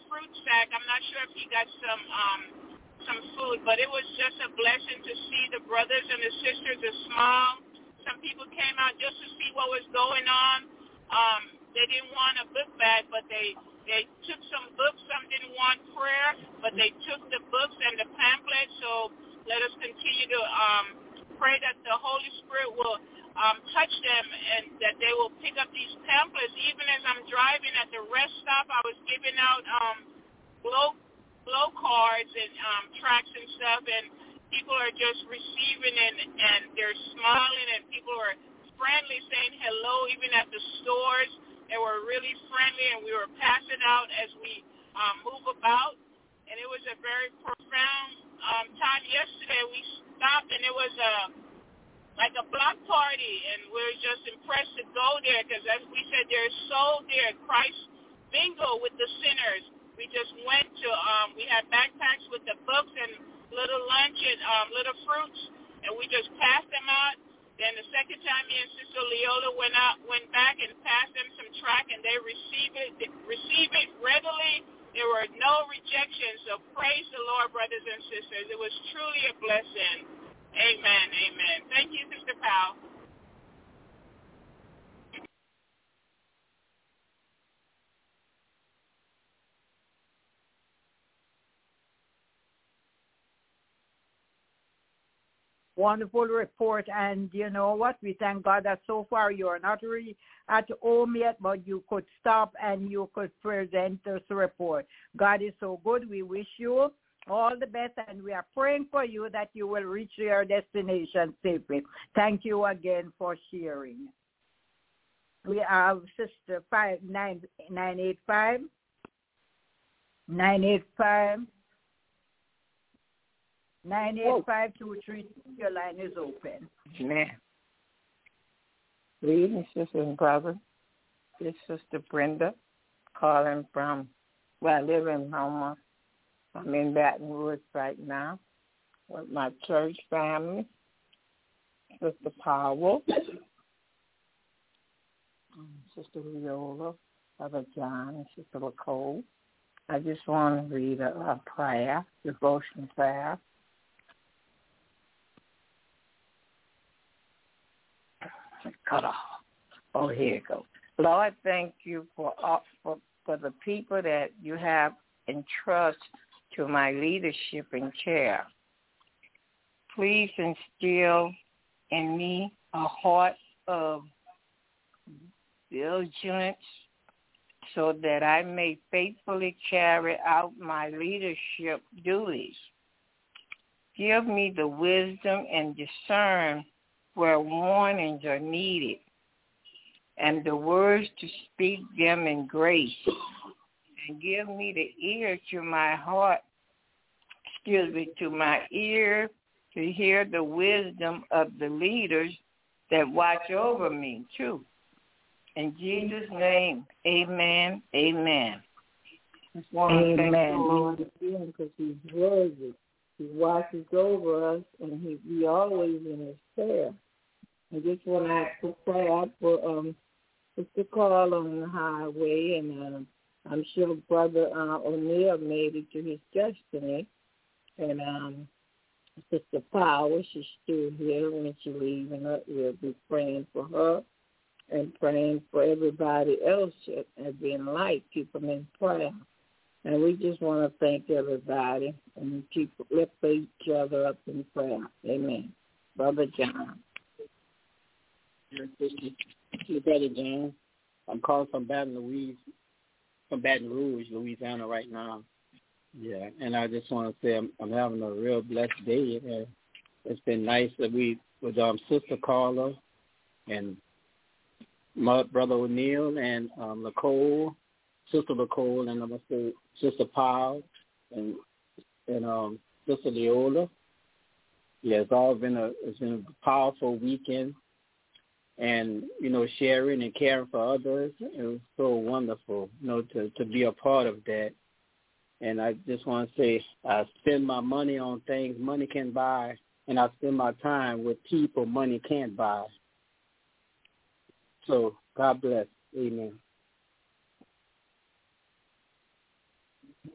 fruit sack. I'm not sure if he got some um, some food, but it was just a blessing to see the brothers and the sisters, the small. Some people came out just to see what was going on. Um, they didn't want a book bag, but they, they took some books. Some didn't want prayer, but they took the books and the pamphlets. So let us continue to um, pray that the Holy Spirit will um, touch them and that they will pick up these pamphlets. Even as I'm driving at the rest stop, I was giving out um, glow, glow cards and um, tracts and stuff, and people are just receiving and, and they're smiling, and people are friendly, saying hello even at the stores. They were really friendly, and we were passing out as we um, move about. And it was a very profound um, time yesterday. We stopped, and it was a, like a block party, and we were just impressed to go there because, as we said, there's soul there, Christ bingo with the sinners. We just went to, um, we had backpacks with the books and little lunch and um, little fruits, and we just passed them out. Then the second time, me and Sister Leola went out, went back and passed them some tract, and they received it, received it readily. There were no rejections. So praise the Lord, brothers and sisters. It was truly a blessing. Amen. Amen. Thank you, Sister Powell. Wonderful report, and you know what? We thank God that so far you are not really at home yet, but you could stop and you could present this report. God is so good. We wish you all the best, and we are praying for you that you will reach your destination safely. Thank you again for sharing. We have Sister five nine nine eight five nine eight five. nine eight five two three, your line is open. Amen. Greetings, sisters and brothers. This is Sister Brenda calling from where I live in Houma. I'm in Baton Rouge right now with my church family, Sister Powell, Sister Leola, Brother John, and Sister Nicole. I just want to read a, a prayer, devotion prayer. Cut off. Oh, here it goes. Lord, thank you for, uh, for for the people that you have entrusted to my leadership and care. Please instill in me a heart of diligence so that I may faithfully carry out my leadership duties. Give me the wisdom and discern where warnings are needed, and the words to speak them in grace. And give me the ear to my heart, excuse me, to my ear to hear the wisdom of the leaders that watch over me, too. In Jesus' name, amen, amen. I just want to thank the Lord again because he's worthy. He watches over us, and he, he always in his prayer. I just want to ask for prayer for um, Sister Carl on the highway, and um, I'm sure Brother uh, O'Neill made it to his destiny. And um, Sister Powell, she's still here when she's leaving us. We'll be praying for her and praying for everybody else that has been light. Keep them in prayer. And we just want to thank everybody and keep lift each other up in prayer. Amen. Brother John. Your brother John. I'm calling from Baton Rouge, from Baton Rouge, Louisiana, right now. Yeah, and I just want to say I'm, I'm having a real blessed day. Uh, it's been nice that we with um, Sister Carla and my brother O'Neill and um, Nicole, Sister Nicole, and I'm gonna say Sister Powell and and um, Sister Leola. Yeah, it's all been a it's been a powerful weekend. And, you know, sharing and caring for others, it was so wonderful, you know, to, to be a part of that. And I just want to say I spend my money on things money can buy, and I spend my time with people money can't buy. So God bless. Amen.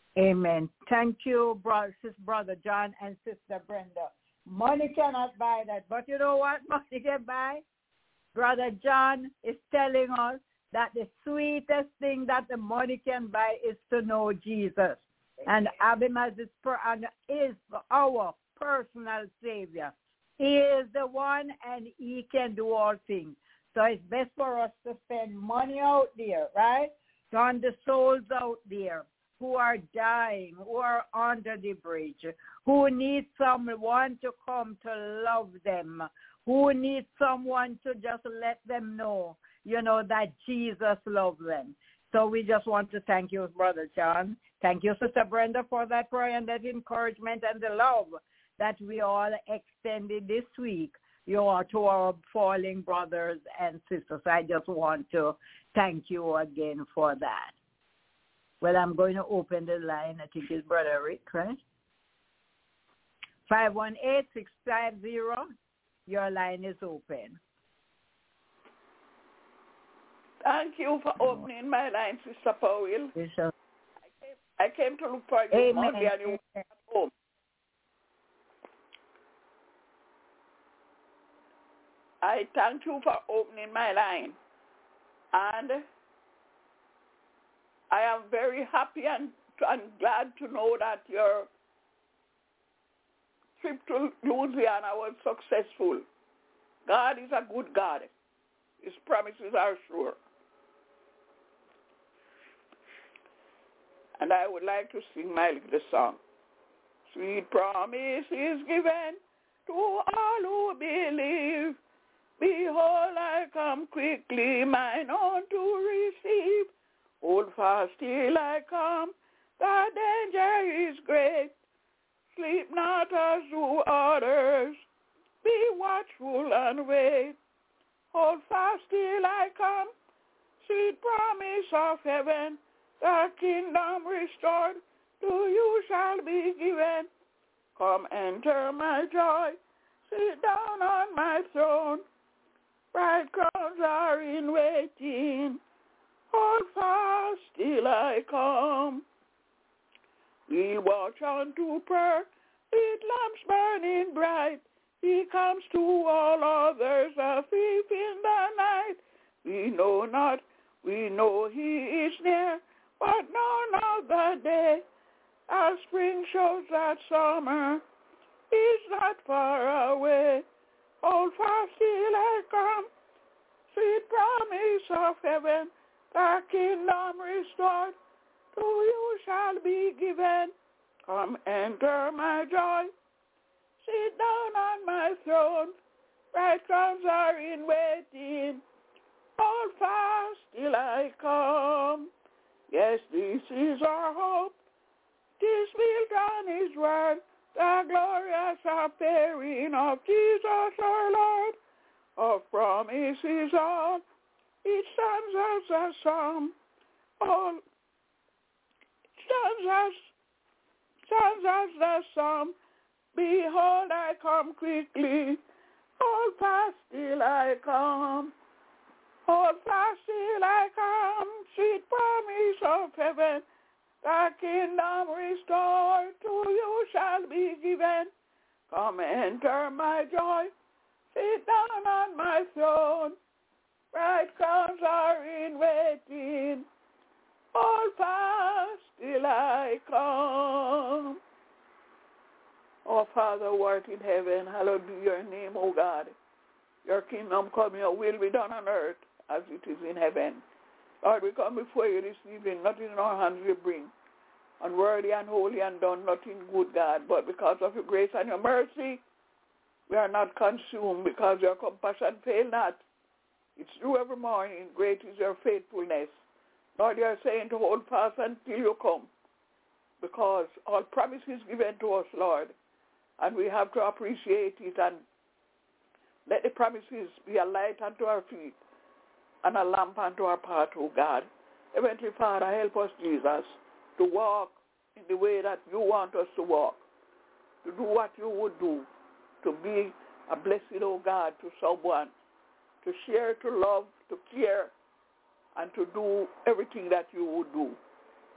Amen. Thank you, brother, brother John and Sister Brenda. Money cannot buy that. But you know what money can buy? Brother John is telling us that the sweetest thing that the money can buy is to know Jesus. And Abimaz is, is our personal Savior. He is the one and he can do all things. So it's best for us to spend money out there, right? On the souls out there who are dying, who are under the bridge, who need someone to come to love them, who need someone to just let them know, you know, that Jesus loves them. So we just want to thank you, Brother John. Thank you, Sister Brenda, for that prayer and that encouragement and the love that we all extended this week, you know, to our falling brothers and sisters. I just want to thank you again for that. Well, I'm going to open the line. I think it's Brother Rick, right? five one eight, six five zero. Your line is open. Thank you for opening my line, Sister Powell. Yes, sir. I came, I came to look for you Amen. Monday and you were at home. I thank you for opening my line. And I am very happy and, and glad to know that your trip to Louisiana was successful. God is a good God. His promises are sure. And I would like to sing my little song. Sweet promise is given to all who believe. Behold, I come quickly, mine own to receive. Hold fast till I come, the danger is great. Sleep not as do others, be watchful and wait. Hold fast till I come, sweet promise of heaven, the kingdom restored, to you shall be given. Come enter my joy, sit down on my throne, bright crowns are in waiting. Hold fast till I come. We'll watch on to prayer with lamps burning bright. He comes to all others a thief in the night. We know not, we know he is near, but know not the day. As spring shows that summer is not far away. Hold fast till I come, sweet promise of heaven, the kingdom restored, to you shall be given. Come enter my joy, sit down on my throne, bright crowns are in waiting. Hold fast till I come. Yes, this is our hope, this built on his word, the glorious appearing of Jesus our Lord. Of promises all, it stands as a song. All stands as, stands as the song. Behold, I come quickly. Hold fast till I come. Hold fast till I come. Sweet promise of heaven, the kingdom restored, to you shall be given. Come enter my joy, sit down on my throne. Bright crowns are in waiting. Hold fast till I come. Oh, Father, who art in heaven, hallowed be your name, O God. Your kingdom come, your will be done on earth as it is in heaven. Lord, we come before you this evening, nothing in our hands we bring, unworthy and holy and done nothing good, God, but because of your grace and your mercy, we are not consumed, because your compassion fail not. It's true every morning, great is your faithfulness. Lord, you are saying to hold fast until you come, because all promises given to us, Lord, and we have to appreciate it and let the promises be a light unto our feet and a lamp unto our path, O God. Heavenly Father, help us, Jesus, to walk in the way that you want us to walk, to do what you would do, to be a blessing, O God, to someone, to share, to love, to care, and to do everything that you would do.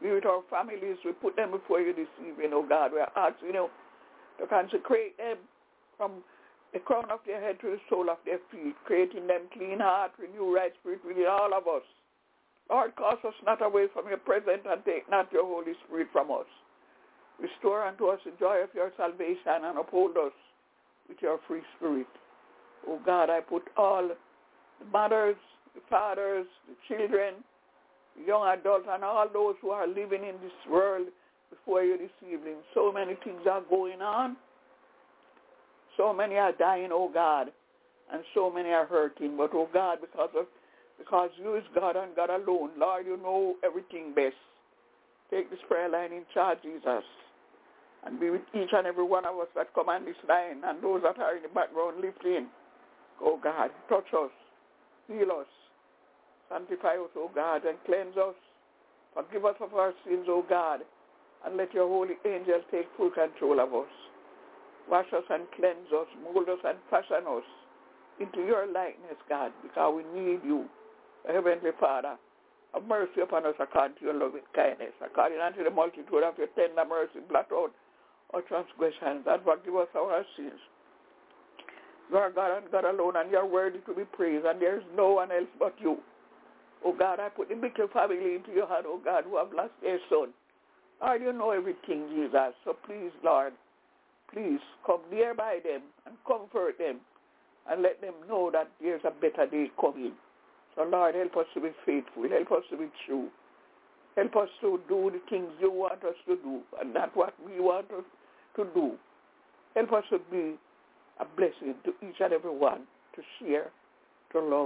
Be with our families. We put them before you this evening, oh God. We are asking you to consecrate them from the crown of their head to the sole of their feet, creating them clean heart, renew right spirit within all of us. Lord, cast us not away from your presence and take not your Holy Spirit from us. Restore unto us the joy of your salvation and uphold us with your free spirit. Oh God, I put all the mothers, the fathers, the children, the young adults, and all those who are living in this world before you this evening. So many things are going on. So many are dying, oh God, and so many are hurting. But, oh God, because of because you is God and God alone, Lord, you know everything best. Take this prayer line in charge, Jesus, and be with each and every one of us that come on this line and those that are in the background lifting. Oh God, touch us, heal us, sanctify us, oh God, and cleanse us. Forgive us of our sins, oh God, and let your holy angels take full control of us. Wash us and cleanse us, mold us and fashion us into your likeness, God, because we need you. Heavenly Father, have mercy upon us according to your loving kindness, according unto the multitude of your tender mercy, blot out our transgressions, and forgive us our sins. You are God and God alone, and you are worthy to be praised, and there is no one else but you. Oh God, I put the Mitchell family into your hand, oh God, who have lost their son. Lord, you know everything, Jesus, so please, Lord, please come near by them and comfort them and let them know that there's a better day coming. So, Lord, help us to be faithful. Help us to be true. Help us to do the things you want us to do and not what we want us to do. Help us to be a blessing to each and every one, to share, to love,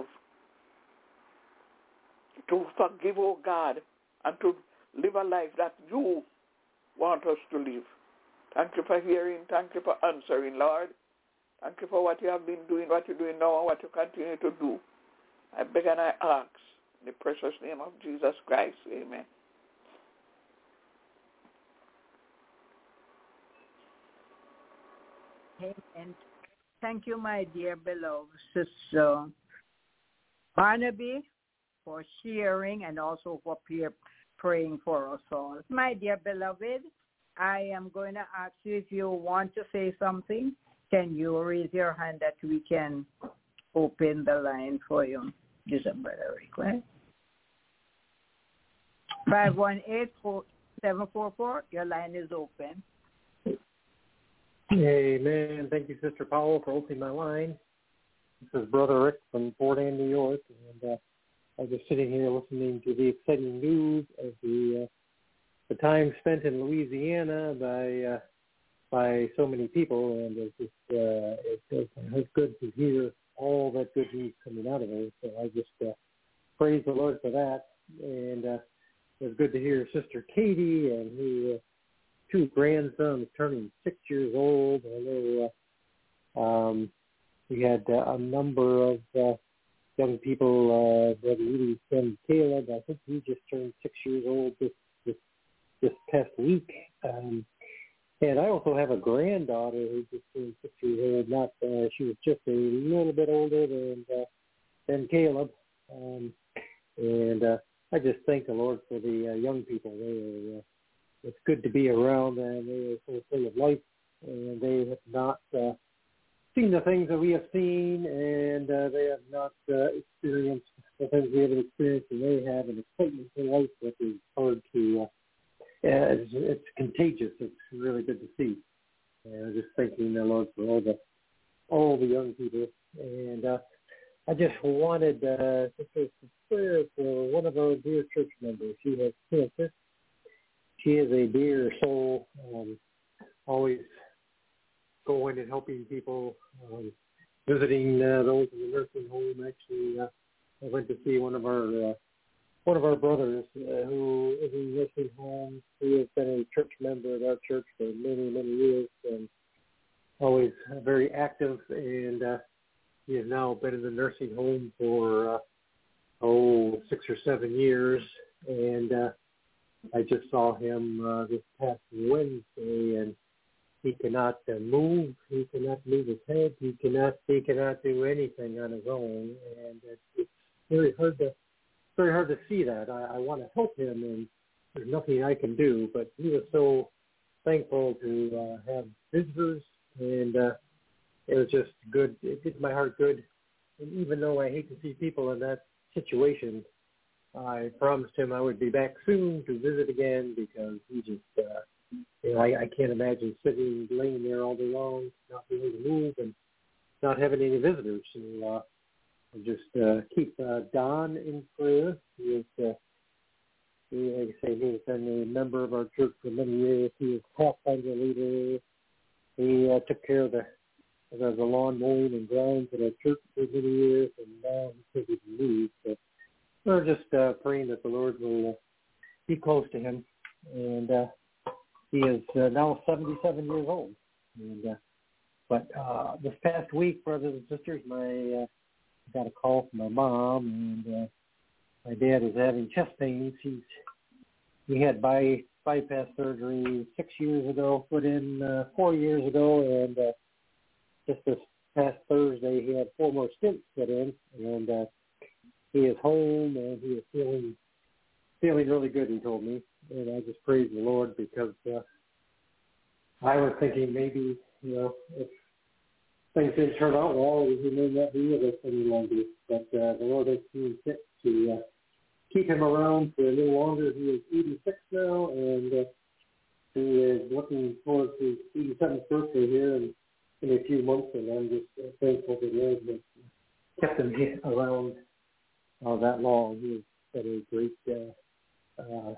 to forgive, oh God, and to live a life that you want us to live. Thank you for hearing. Thank you for answering, Lord. Thank you for what you have been doing, what you're doing now, and what you continue to do. I beg and I ask in the precious name of Jesus Christ. Amen. Amen. Thank you, my dear beloved sister Barnaby, for sharing and also for praying for us all. My dear beloved, I am going to ask you if you want to say something. Can you raise your hand that we can open the line for you? This is a brother request. five one eight, seven four four, your line is open. Amen. Thank you, Sister Powell, for opening my line. This is Brother Rick from Fort Anne, New York, and uh, I was just sitting here listening to the exciting news of the uh, the time spent in Louisiana by uh, by so many people, and it's just uh, it's, it's good to hear all that good news coming out of it. So I just uh, praise the Lord for that, and uh, it was good to hear Sister Katie and her uh, two grandsons turning six years old. I know uh, um, we had uh, a number of uh, young people. Uh, Brother Rudy's son Caleb, I think he just turned six years old this this, this past week. Um, And I also have a granddaughter who just turned six years old. Not, uh, she was just a little bit older than uh, than Caleb. Um, and uh, I just thank the Lord for the uh, young people. They are, uh, it's good to be around, and they are so full of life. And they have not uh, seen the things that we have seen, and uh, they have not uh, experienced the things we have experienced, and they have an excitement in life that is hard to. Uh, Yeah, it's, it's contagious. It's really good to see. And I'm just thanking the Lord for all the all the young people. And uh, I just wanted uh, to say some prayer for one of our dear church members. She has cancer. She is a dear soul, um, always going and helping people, um, visiting uh, those in the nursing home. Actually, uh, I went to see one of our uh, One of our brothers uh, who is in nursing home. He has been a church member at our church for many, many years, and always very active. And uh, he has now been in the nursing home for uh, oh six or seven years. And uh, I just saw him uh, this past Wednesday, and he cannot uh, move. He cannot move his head. He cannot. He cannot do anything on his own, and it's, it's very hard to. Very hard to see that. I, I want to help him and, there's nothing I can do. But he was so thankful to uh, have visitors, and uh, it was just good. It did my heart good. And even though I hate to see people in that situation, I promised him I would be back soon to visit again, because he just, uh, you know, I, I can't imagine sitting, laying there all day long, not being able to move, and not having any visitors. So uh, I'll just uh, keep uh, Don in prayer. He is, uh, he, like I say, he has been a member of our church for many years. He is Pathfinder leader. He uh, took care of the the, the lawn mowing and grounds at our church for many years, and now he says he can leave. So we're just uh, praying that the Lord will uh, be close to him. And uh, he is uh, now seventy-seven years old. And uh, But uh, this past week, brothers and sisters, my uh, I got a call from my mom, and uh, my dad is having chest pains. He's he had by, bypass surgery six years ago, put in uh, four years ago, and uh, just this past Thursday he had four more stents put in, and uh, he is home, and he is feeling feeling really good, he told me. And I just praise the Lord, because uh, I was thinking maybe, you know, if things didn't turn out well, he may not be with us any longer. But uh, the Lord has seen fit to uh, keep him around for a little longer. He is eighty-six now, and uh, he is looking forward to his eighty-seventh birthday here in, in a few months. And I'm just uh, thankful to the Lord that kept him around uh, that long. He has been a great uh, uh,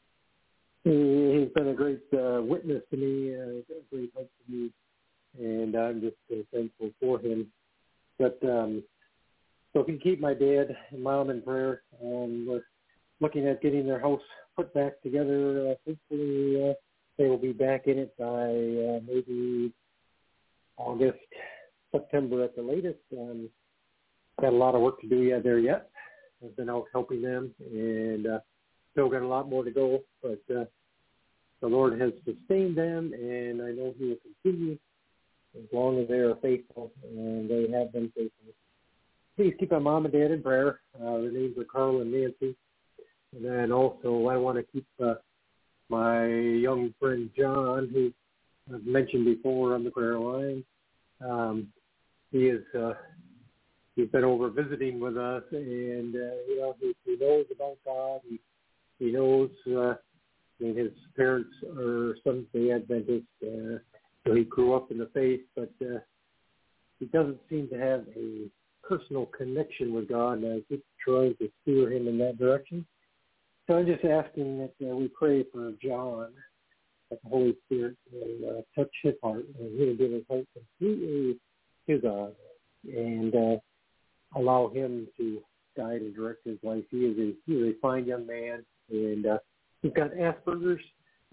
he, he's been a great uh, witness to me, uh, a great help to me. And I'm just uh, thankful for him. But um, so if you keep my dad and mom in prayer, um, we're looking at getting their house put back together. Uh, hopefully uh, they will be back in it by uh, maybe August, September at the latest. Um, got a lot of work to do yet there yet. I've been out helping them, and uh, still got a lot more to go. But uh, the Lord has sustained them, and I know he will continue as long as they are faithful, and they have been faithful. Please keep my mom and dad in prayer. Uh, their names are Carl and Nancy. And then also I want to keep uh, my young friend John, who I've mentioned before on the prayer line. Um, he is uh, he's been over visiting with us, and uh, you know he, he knows about God. He he knows. Uh, I mean, his parents are Seventh-day Adventists. Uh, So he grew up in the faith, but uh, he doesn't seem to have a personal connection with God, and I keep trying to steer him in that direction. So I'm just asking that uh, we pray for John, that the Holy Spirit will uh, touch his heart, and he'll give his heart completely to God, and uh, allow him to guide and direct his life. He is a, he is a fine young man, and uh, he's got Asperger's,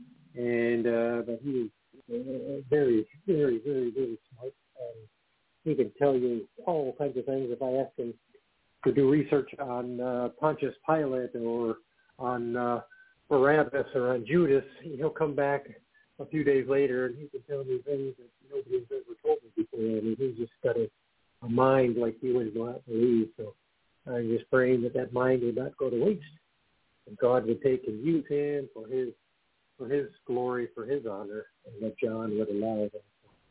and uh, but he is Uh, very, very, very, very smart. Um, he can tell you all kinds of things. If I ask him to do research on uh, Pontius Pilate or on uh, Barabbas or on Judas, he'll come back a few days later and he can tell me things that nobody has ever told me before. I mean, he's just got a, a mind like you would not believe. So I'm just praying that that mind would not go to waste, and God would take and use him for his for his glory, for his honor, and that John would allow that.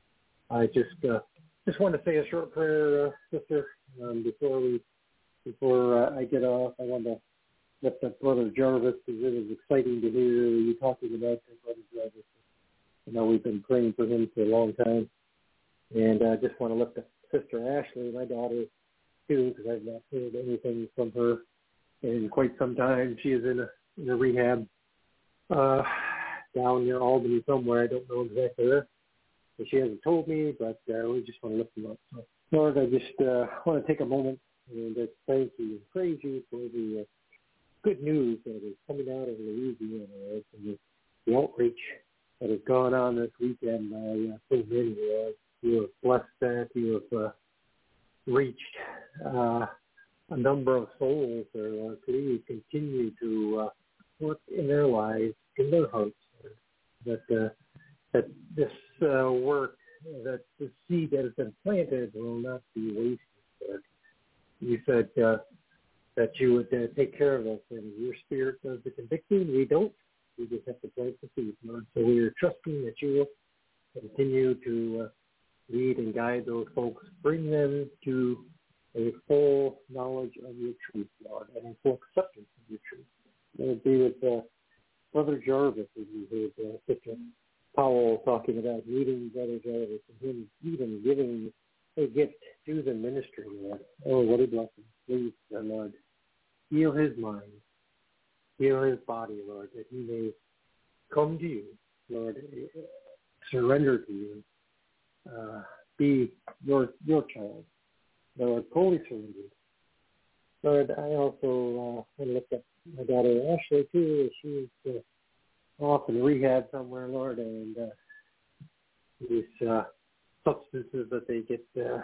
I just uh, just want to say a short prayer, uh, sister, um, before we before uh, I get off. I want to lift up Brother Jarvis, because it was exciting to hear you talking about your Brother Jarvis. I know we've been praying for him for a long time, and I uh, just want to lift up Sister Ashley, my daughter, too, because I've not heard anything from her in quite some time. She is in a, in a rehab uh, down near Albany somewhere. I don't know exactly where. But she hasn't told me, but uh, we just want to lift them up. So, Lord, I just uh, want to take a moment and just thank you and praise you for the uh, good news that is coming out of Louisiana, Lord, and the, the outreach that has gone on this weekend by uh, so many. Uh, you have blessed that. You have uh, reached uh, a number of souls. Or, uh, please continue to uh, work in their lives, in their hearts, that uh, that this uh, work, that the seed that has been planted will not be wasted. Lord. You said uh, that you would uh, take care of us, and your Spirit does the convicting. We don't We just have to plant the seed, Lord. So we are trusting that you will continue to uh, lead and guide those folks. Bring them to a full knowledge of your truth, Lord, and a full acceptance of your truth. May it be with uh, Brother Jarvis, as you heard uh, Sister Powell talking about meeting Brother Jarvis and him even giving a gift to the ministry, Lord. Oh, what a blessing. Please, uh, Lord, heal his mind, heal his body, Lord, that he may come to you, Lord, surrender to you, uh, be your your child, Lord, totally surrendered. Lord, I also uh, want to look at my daughter Ashley, too. She's uh, off in rehab somewhere, Lord, and uh, these uh, substances that they get uh,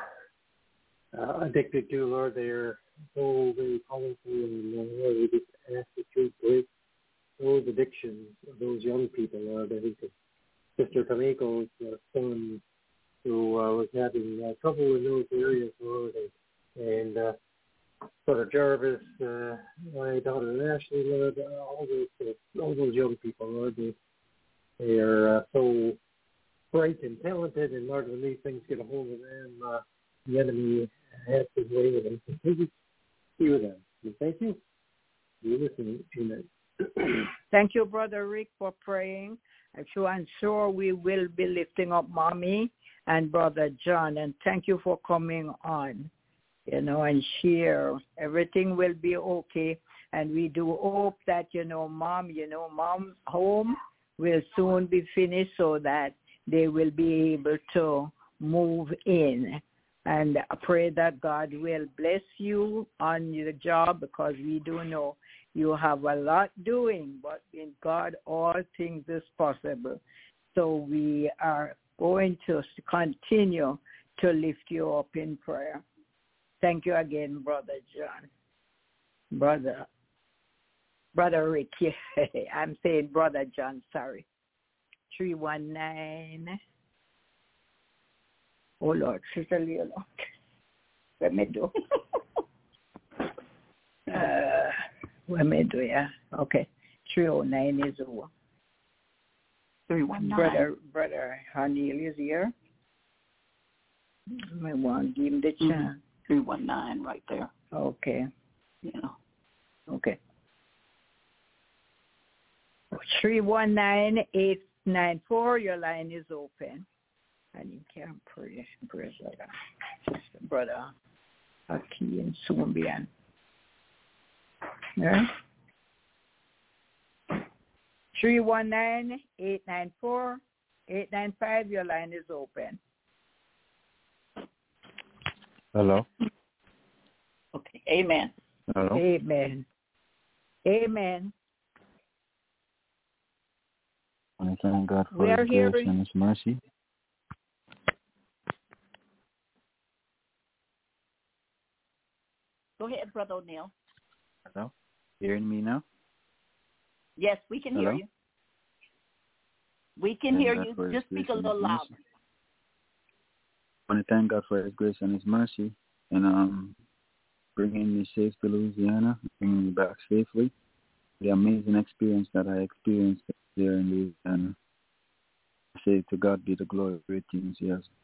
uh, addicted to, Lord, they're so very powerful, and uh, Lord, we just ask that you break those addictions of those young people, Lord. I think Sister Tameko's uh, son, who uh, was having uh, trouble in those areas, Lord, and, and uh, Brother Jarvis, uh, my daughter Ashley, Lord, uh, all those uh, all those young people, Lord, they, they are uh, so bright and talented, and Lord, when these things get a hold of them, uh, the enemy has his way with them. So please be with them. And thank you. You're listening. Amen. Thank you, Brother Rick, for praying. I'm sure, I'm sure we will be lifting up Mommy and Brother John, and thank you for coming on, you know, and share. Everything will be okay, and we do hope that, you know, Mom, you know, Mom's home will soon be finished so that they will be able to move in. And I pray that God will bless you on your job, because we do know you have a lot doing, but in God all things is possible. So we are going to continue to lift you up in prayer. Thank you again, Brother John. Brother, Brother Rick, I'm saying Brother John, sorry. three one nine. Oh, Lord, Sister Leola. Let me do. uh, let me do, yeah. Okay. three oh nine is over. three one nine. Brother, Brother Hanil is here. I want to give him the chance. Mm-hmm. three one nine right there. Okay. Yeah. Okay. three one nine, eight nine four, your line is open. And you can pray, brother, brother, Aki and Sumbian. Yeah? three one nine, eight nine four, eight nine five, your line is open. Hello. Okay. Amen. Hello. Amen. Amen. I thank God for We are His grace hearing... and His mercy. Go ahead, Brother O'Neill. Hello. Hearing me now? Yes, we can Hello? hear you. We can Thank hear God you. Just speak a little louder. I want to thank God for His grace and His mercy, and um, bringing me safe to Louisiana, bringing me back safely. The amazing experience that I experienced there in Louisiana. I say to God be the glory. Great things He has.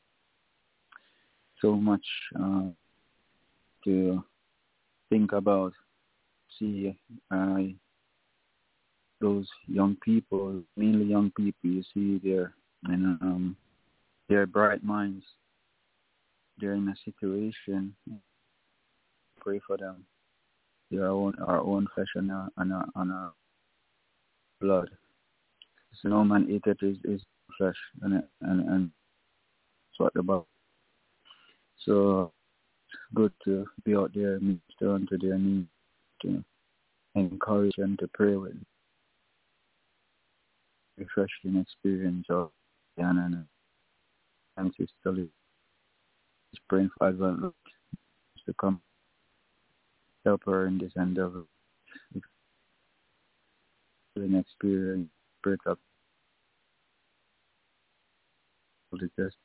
So much uh, to think about. See, I those young people, mainly young people, you see their and um, their bright minds. They're in a situation. Pray for them. They are our own, our own flesh and our, and our, and our blood. So no man eateth is, is flesh, and and and that's what about. So it's good to be out there, minister unto their needs, to encourage them to pray with. Refreshing experience of Diana and Sister Lee. Just praying for Advent to come help her in this endeavor. An experience, break up the test.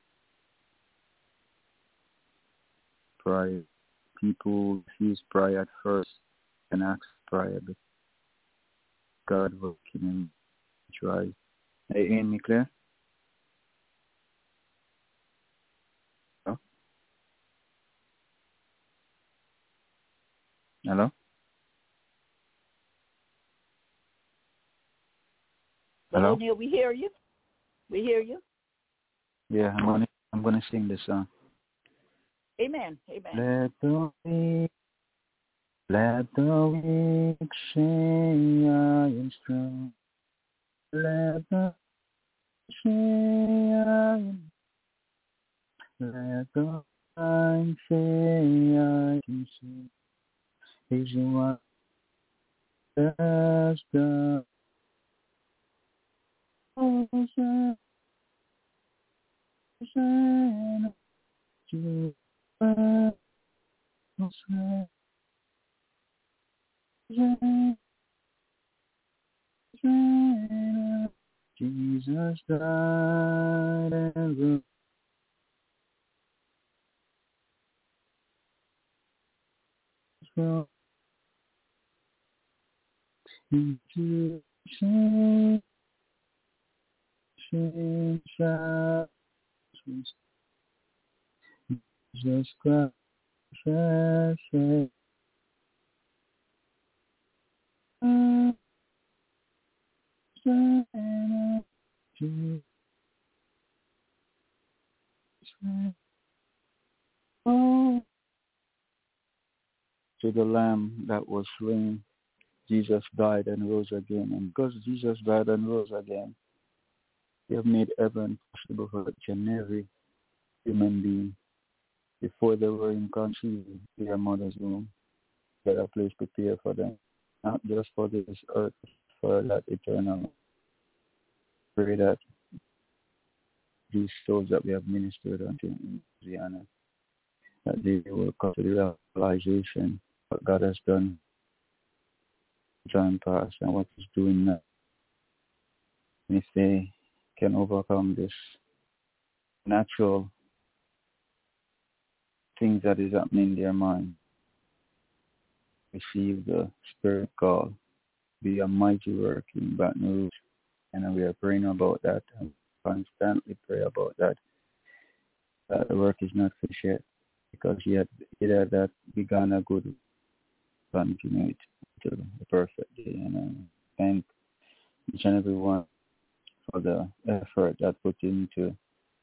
Pray. People refuse prayer at first and ask prayer, but God working in Try. Hey, hear me clear? Hello? Hello? Hello? Neil, we hear you. We hear you. Yeah, I'm gonna I'm gonna sing this song. Amen. Amen. Let the weak, let the weak say I am strong. Let the say I am. Let the blind say I can see. Is what has done. Oh, Hosanna, Hosanna, to Hosanna, Hosanna, Hosanna. Jesus died and rose. Into shame, shame, shame, Jesus Christ, shame, shame. Oh, to the Lamb that was slain, Jesus died and rose again. And because Jesus died and rose again, He have made heaven possible for each and every human being. Before they were in conceived in their mother's womb, they had a place prepared for them, not just for this earth, for that eternal. Pray that these souls that we have ministered unto in Louisiana, that they will come to the realization what God has done in time past and what He's doing now. And if they can overcome this natural things that is happening in their mind, receive the Spirit call, be a mighty work in Baton Rouge. And we are praying about that and constantly pray about that. That the work is not finished yet, because He had, he had that begun a good continue it to the perfect day. And I thank each and every one for the effort that put into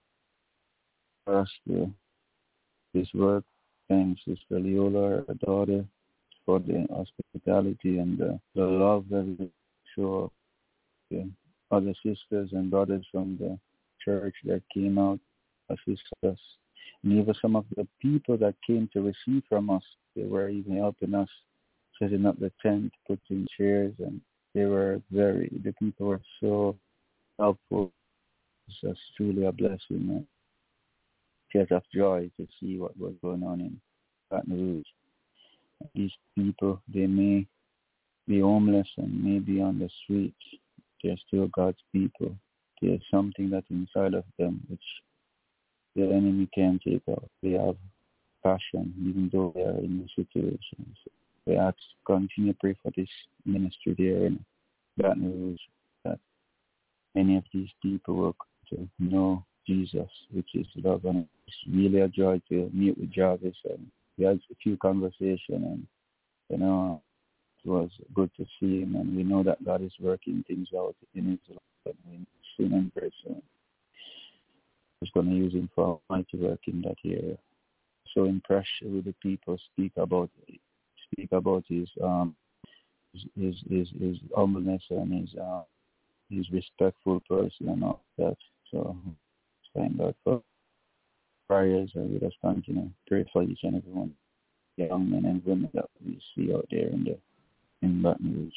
us to this work. Thanks, Sister Leola, her daughter, for the hospitality and the, the love that we show the other sisters and brothers from the church that came out, assist us. And even some of the people that came to receive from us, they were even helping us setting up the tent, putting chairs, and they were very, the people were so helpful. It's just truly a blessing. Tears of joy to see what was going on in Baton Rouge. These people, they may be homeless and may be on the streets. They're still God's people. There's something that's inside of them which the enemy can't take out. They have passion, even though they are in the situations. We have to continue to pray for this ministry there in Baton Rouge, that many of these people will come to know Jesus, which is love. And it's really a joy to meet with Jarvis. And we had a few conversations, and, you know, it was good to see him. And we know that God is working things out in his life. And we soon and very soon He's going to use him for mighty work in that area. So impressed with the people speak about speak about his um his his his humbleness and his uh, his respectful person and all that. So thank God for prayers, and we just continue to pray for each and every one, young men and women that we see out there in the in Baton Rouge.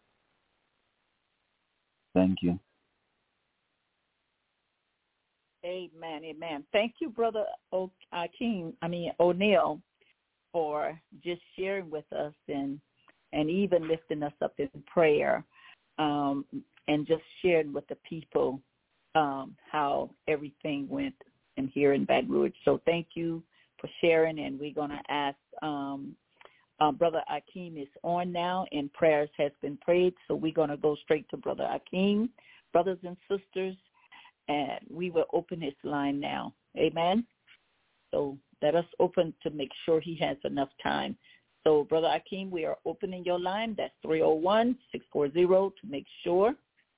Thank you. Amen, amen. Thank you, Brother o- Akeem, I mean O'Neill, for just sharing with us and and even lifting us up in prayer, um, and just sharing with the people um, how everything went in here in Baton Rouge. So thank you for sharing, and we're going to ask um, uh, Brother Akeem is on now, and prayers has been prayed, so we're going to go straight to Brother Akeem brothers and sisters, and we will open his line now. Amen? So let us open to make sure he has enough time. So, Brother Akeem, we are opening your line. That's three oh one, six four zero to make sure.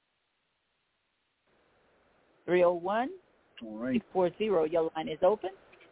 three oh one, six four zero, your line is open.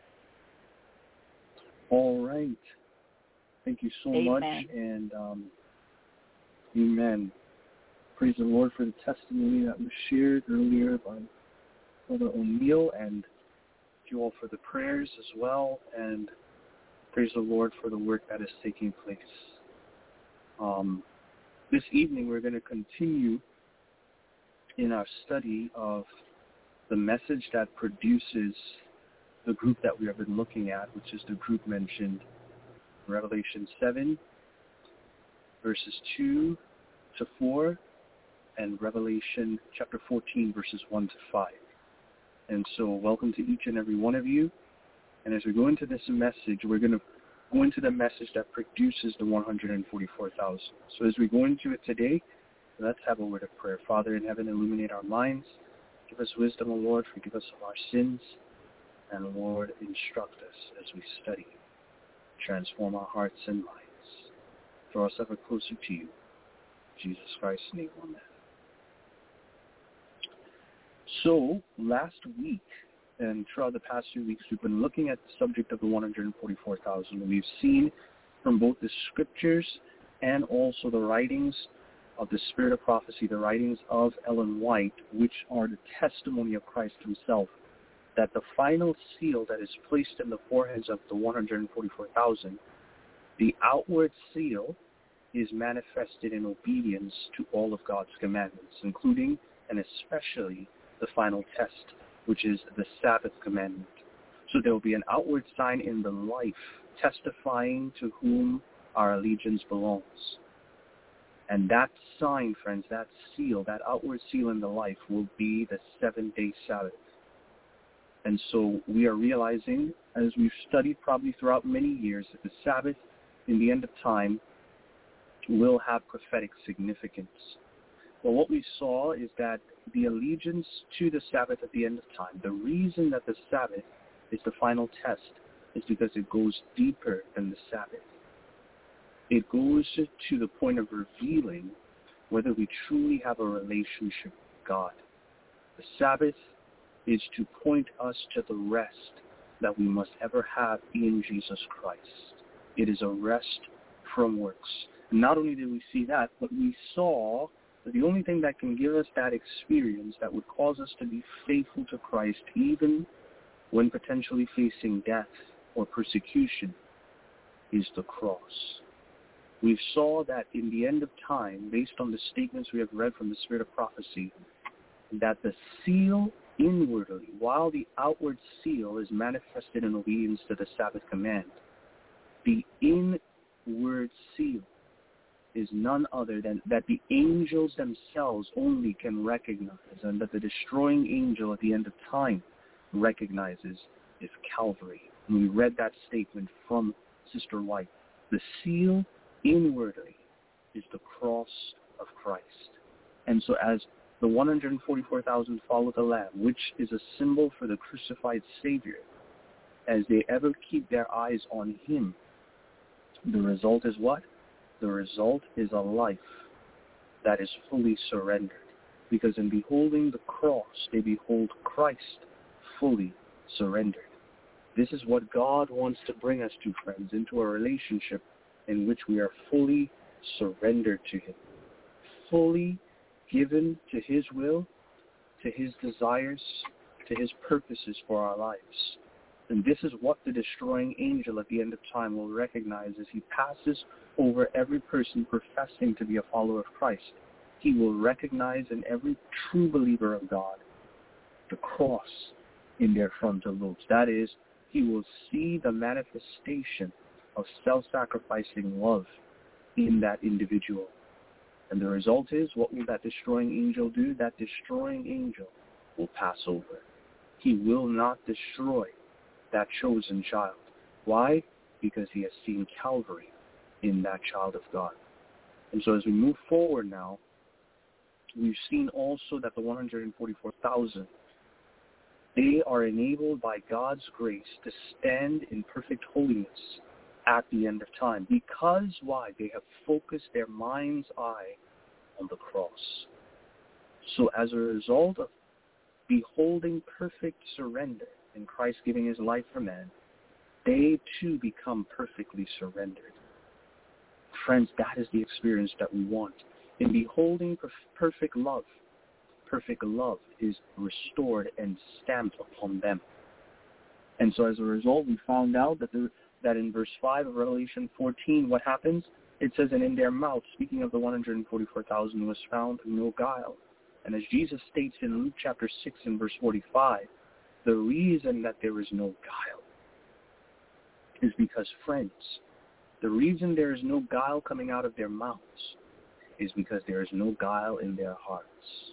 All right. Thank you so Amen. much. And um, amen. Praise the Lord for the testimony that was shared earlier by Brother O'Neill, and thank you all for the prayers as well. And praise the Lord for the work that is taking place. Um, this evening we're going to continue in our study of the message that produces the group that we have been looking at, which is the group mentioned in Revelation seven, verses two to four, and Revelation chapter fourteen, verses one to five. And so welcome to each and every one of you. And as we go into this message, we're going to go into the message that produces the one hundred forty-four thousand. So as we go into it today, let's have a word of prayer. Father in heaven, illuminate our minds. Give us wisdom, O Lord. Forgive us of our sins. And Lord, instruct us as we study. Transform our hearts and minds. Draw us ever closer to you. In Jesus Christ's name, amen. So, last week, and throughout the past few weeks, we've been looking at the subject of the one hundred forty-four thousand. We've seen from both the scriptures and also the writings of the Spirit of Prophecy, the writings of Ellen White, which are the testimony of Christ himself, that the final seal that is placed in the foreheads of the one hundred forty-four thousand, the outward seal, is manifested in obedience to all of God's commandments, including and especially the final test, which is the Sabbath commandment. So there will be an outward sign in the life testifying to whom our allegiance belongs. And that sign, friends, that seal, that outward seal in the life will be the seven-day Sabbath. And so we are realizing, as we've studied probably throughout many years, that the Sabbath in the end of time will have prophetic significance. But what we saw is that the allegiance to the Sabbath at the end of time, the reason that the Sabbath is the final test is because it goes deeper than the Sabbath. It goes to the point of revealing whether we truly have a relationship with God. The Sabbath is to point us to the rest that we must ever have in Jesus Christ. It is a rest from works. And not only did we see that, but we saw that the only thing that can give us that experience that would cause us to be faithful to Christ, even when potentially facing death or persecution, is the cross. We saw that in the end of time, based on the statements we have read from the Spirit of Prophecy, that the seal inwardly, while the outward seal is manifested in obedience to the Sabbath command, the inward seal is none other than that the angels themselves only can recognize, and that the destroying angel at the end of time recognizes, is Calvary. And we read that statement from Sister White. The seal inwardly is the cross of Christ. And so as the one hundred forty-four thousand follow the Lamb, which is a symbol for the crucified Savior, as they ever keep their eyes on him, the result is what? The result is a life that is fully surrendered. Because in beholding the cross, they behold Christ fully surrendered. This is what God wants to bring us to, friends, into a relationship in which we are fully surrendered to him, fully given to his will, to his desires, to his purposes for our lives. And this is what the destroying angel at the end of time will recognize as he passes over every person professing to be a follower of Christ. He will recognize in every true believer of God the cross in their frontal lobes. That is, he will see the manifestation of self-sacrificing love in that individual. And the result is, what will that destroying angel do? That destroying angel will pass over. He will not destroy that chosen child. Why? Because he has seen Calvary in that child of God. And so as we move forward now, we've seen also that the one hundred forty-four thousand, they are enabled by God's grace to stand in perfect holiness at the end of time. Because, why? They have focused their mind's eye on the cross. So as a result of beholding perfect surrender in Christ giving his life for man, they too become perfectly surrendered. Friends, that is the experience that we want. In beholding perf- perfect love, perfect love is restored and stamped upon them. And so as a result, we found out that, there, that in verse five of Revelation fourteen, what happens? It says, and in their mouth, speaking of the one hundred forty-four thousand, was found no guile. And as Jesus states in Luke chapter six and verse forty-five, the reason that there is no guile is because, friends, the reason there is no guile coming out of their mouths is because there is no guile in their hearts.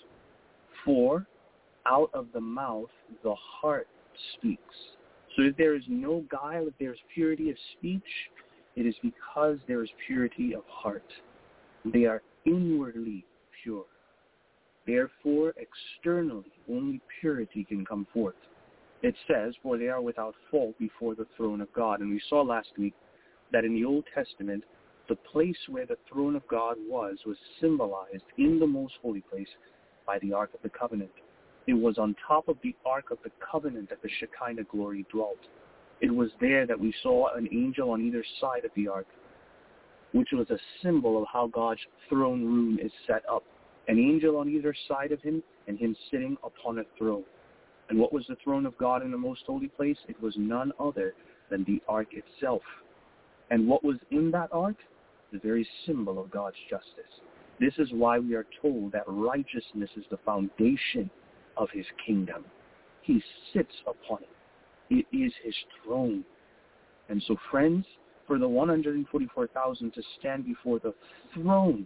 For out of the mouth the heart speaks. So if there is no guile, if there is purity of speech, it is because there is purity of heart. They are inwardly pure. Therefore, externally, only purity can come forth. It says, for they are without fault before the throne of God. And we saw last week that in the Old Testament, the place where the throne of God was, was symbolized in the most holy place by the Ark of the Covenant. It was on top of the Ark of the Covenant that the Shekinah glory dwelt. It was there that we saw an angel on either side of the Ark, which was a symbol of how God's throne room is set up. An angel on either side of him, and him sitting upon a throne. And what was the throne of God in the most holy place? It was none other than the Ark itself. And what was in that Ark? The very symbol of God's justice. This is why we are told that righteousness is the foundation of his kingdom. He sits upon it. It is his throne. And so, friends, for the one hundred forty-four thousand to stand before the throne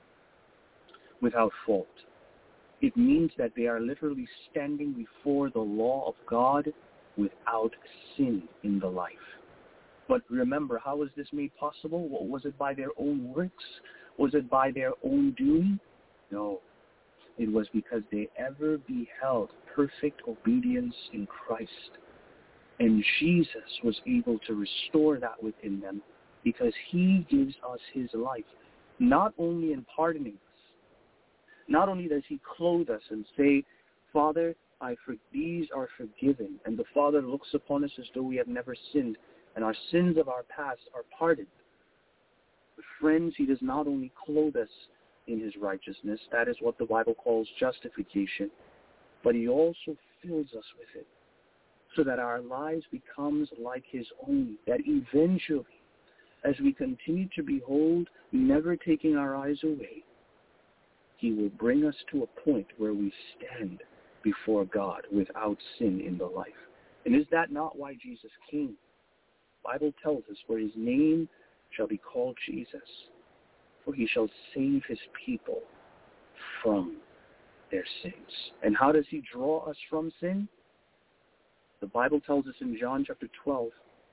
without fault, it means that they are literally standing before the law of God without sin in the life. But remember, how was this made possible? Was it by their own works? Was it by their own doing? No. It was because they ever beheld perfect obedience in Christ. And Jesus was able to restore that within them because he gives us his life, not only in pardoning us. Not only does he clothe us and say, Father, I for- these are forgiven, and the Father looks upon us as though we have never sinned, and our sins of our past are pardoned. But friends, he does not only clothe us in his righteousness, that is what the Bible calls justification, but he also fills us with it, so that our lives becomes like his own, that eventually, as we continue to behold, never taking our eyes away, he will bring us to a point where we stand before God without sin in the life. And is that not why Jesus came? The Bible tells us, for his name shall be called Jesus, for he shall save his people from their sins. And how does he draw us from sin? The Bible tells us in John chapter twelve,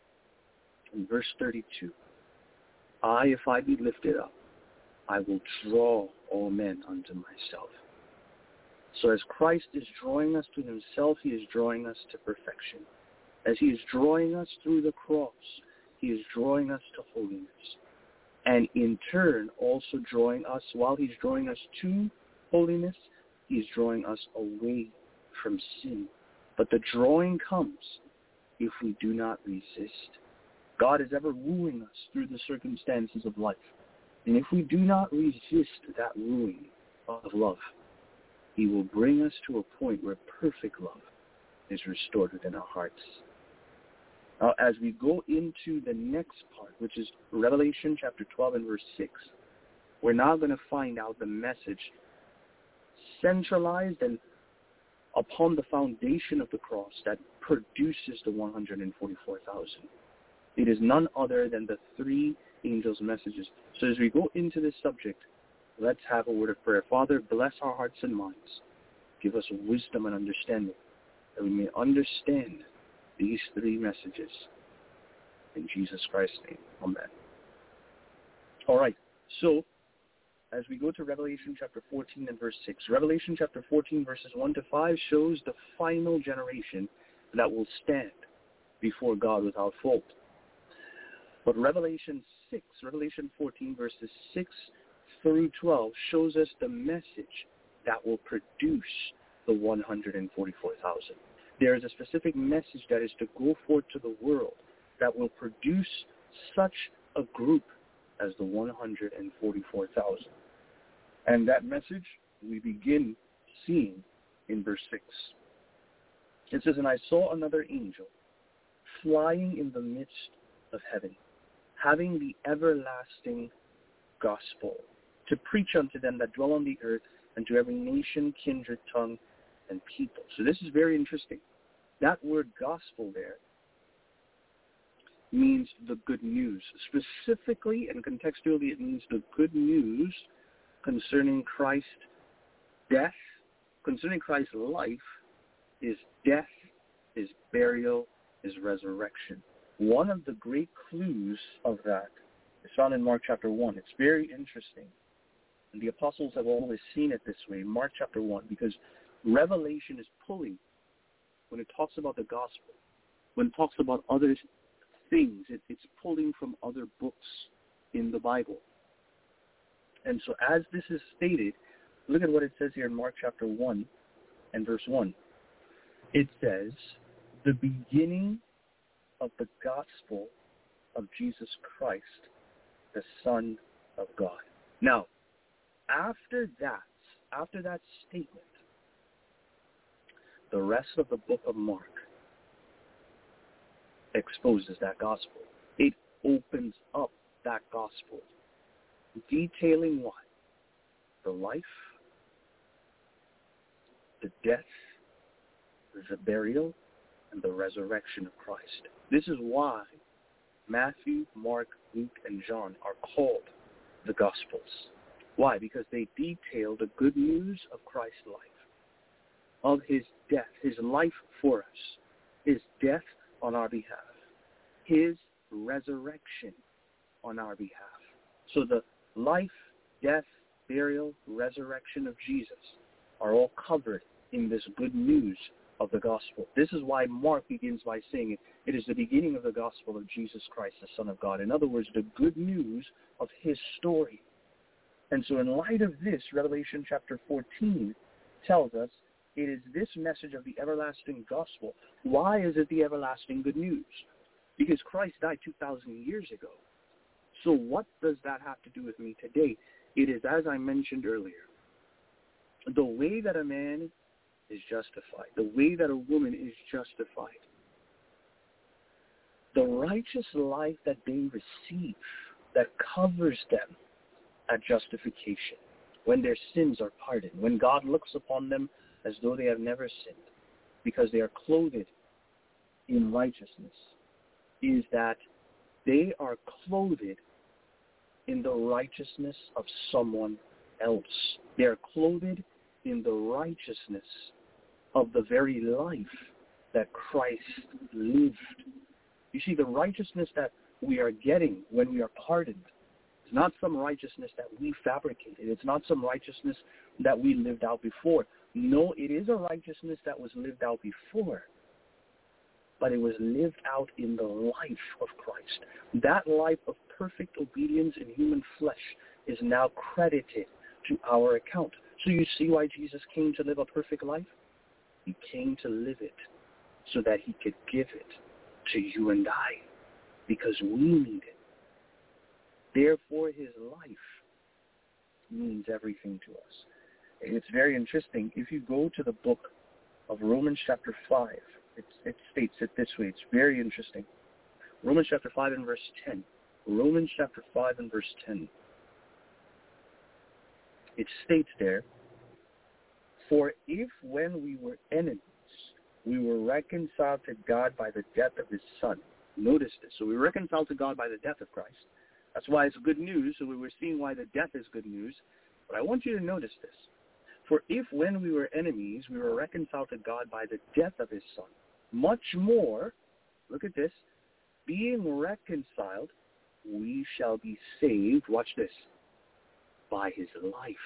in verse thirty-two, I, if I be lifted up, I will draw all men unto myself. So as Christ is drawing us to himself, he is drawing us to perfection. As he is drawing us through the cross, he is drawing us to holiness. And in turn, also drawing us, while he's drawing us to holiness, he's drawing us away from sin. But the drawing comes if we do not resist. God is ever wooing us through the circumstances of life. And if we do not resist that wooing of love, he will bring us to a point where perfect love is restored within our hearts. Now, as we go into the next part, which is Revelation chapter twelve and verse six, we're now going to find out the message centralized and upon the foundation of the cross that produces the one hundred forty-four thousand. It is none other than the three angels' messages. So as we go into this subject, let's have a word of prayer. Father, bless our hearts and minds. Give us wisdom and understanding that we may understand these three messages. In Jesus Christ's name, amen. All right, so as we go to Revelation chapter fourteen and verse six, Revelation chapter fourteen verses one to five shows the final generation that will stand before God without fault. But Revelation six, Revelation fourteen verses six through twelve shows us the message that will produce the one hundred forty-four thousand. There is a specific message that is to go forth to the world that will produce such a group as the one hundred forty-four thousand. And that message we begin seeing in verse six. It says, "And I saw another angel flying in the midst of heaven, having the everlasting gospel, to preach unto them that dwell on the earth, and to every nation, kindred, tongue, and people." So this is very interesting. That word gospel there means the good news. Specifically and contextually, it means the good news concerning Christ's death, concerning Christ's life, his death, his burial, his resurrection. One of the great clues of that is found in Mark chapter one. It's very interesting. And the apostles have always seen it this way, Mark chapter one, because Revelation is pulling, when it talks about the gospel, when it talks about other things, it, it's pulling from other books in the Bible. And so as this is stated, look at what it says here in Mark chapter one and verse one. It says, "The beginning of the gospel of Jesus Christ, the Son of God." Now, after that, after that statement, the rest of the book of Mark exposes that gospel. It opens up that gospel, detailing what? The life, the death, the burial, and the resurrection of Christ. This is why Matthew, Mark, Luke, and John are called the Gospels. Why? Because they detail the good news of Christ's life, of his death, his life for us, his death on our behalf, his resurrection on our behalf. So the life, death, burial, resurrection of Jesus are all covered in this good news of the gospel. This is why Mark begins by saying it, it is the beginning of the gospel of Jesus Christ, the Son of God. In other words, the good news of his story. And so in light of this, Revelation chapter fourteen tells us it is this message of the everlasting gospel. Why is it the everlasting good news? Because Christ died two thousand years ago. So what does that have to do with me today? It is, as I mentioned earlier, the way that a man is justified, the way that a woman is justified, the righteous life that they receive that covers them at justification, when their sins are pardoned, when God looks upon them as though they have never sinned, because they are clothed in righteousness, is that they are clothed in the righteousness of someone else. They are clothed in the righteousness of the very life that Christ lived. You see, the righteousness that we are getting when we are pardoned is not some righteousness that we fabricated. It's not some righteousness that we lived out before. No, it is a righteousness that was lived out before, but it was lived out in the life of Christ. That life of perfect obedience in human flesh is now credited to our account. So you see why Jesus came to live a perfect life? He came to live it so that he could give it to you and I, because we need it. Therefore, his life means everything to us. It's very interesting. If you go to the book of Romans chapter five, it, it states it this way. It's very interesting. Romans chapter five and verse ten. Romans chapter five and verse ten. It states there, "For if when we were enemies, we were reconciled to God by the death of his Son." Notice this. So we were reconciled to God by the death of Christ. That's why it's good news. So we were seeing why the death is good news. But I want you to notice this. "For if when we were enemies, we were reconciled to God by the death of his Son, much more," look at this, "being reconciled, we shall be saved," watch this, by his life.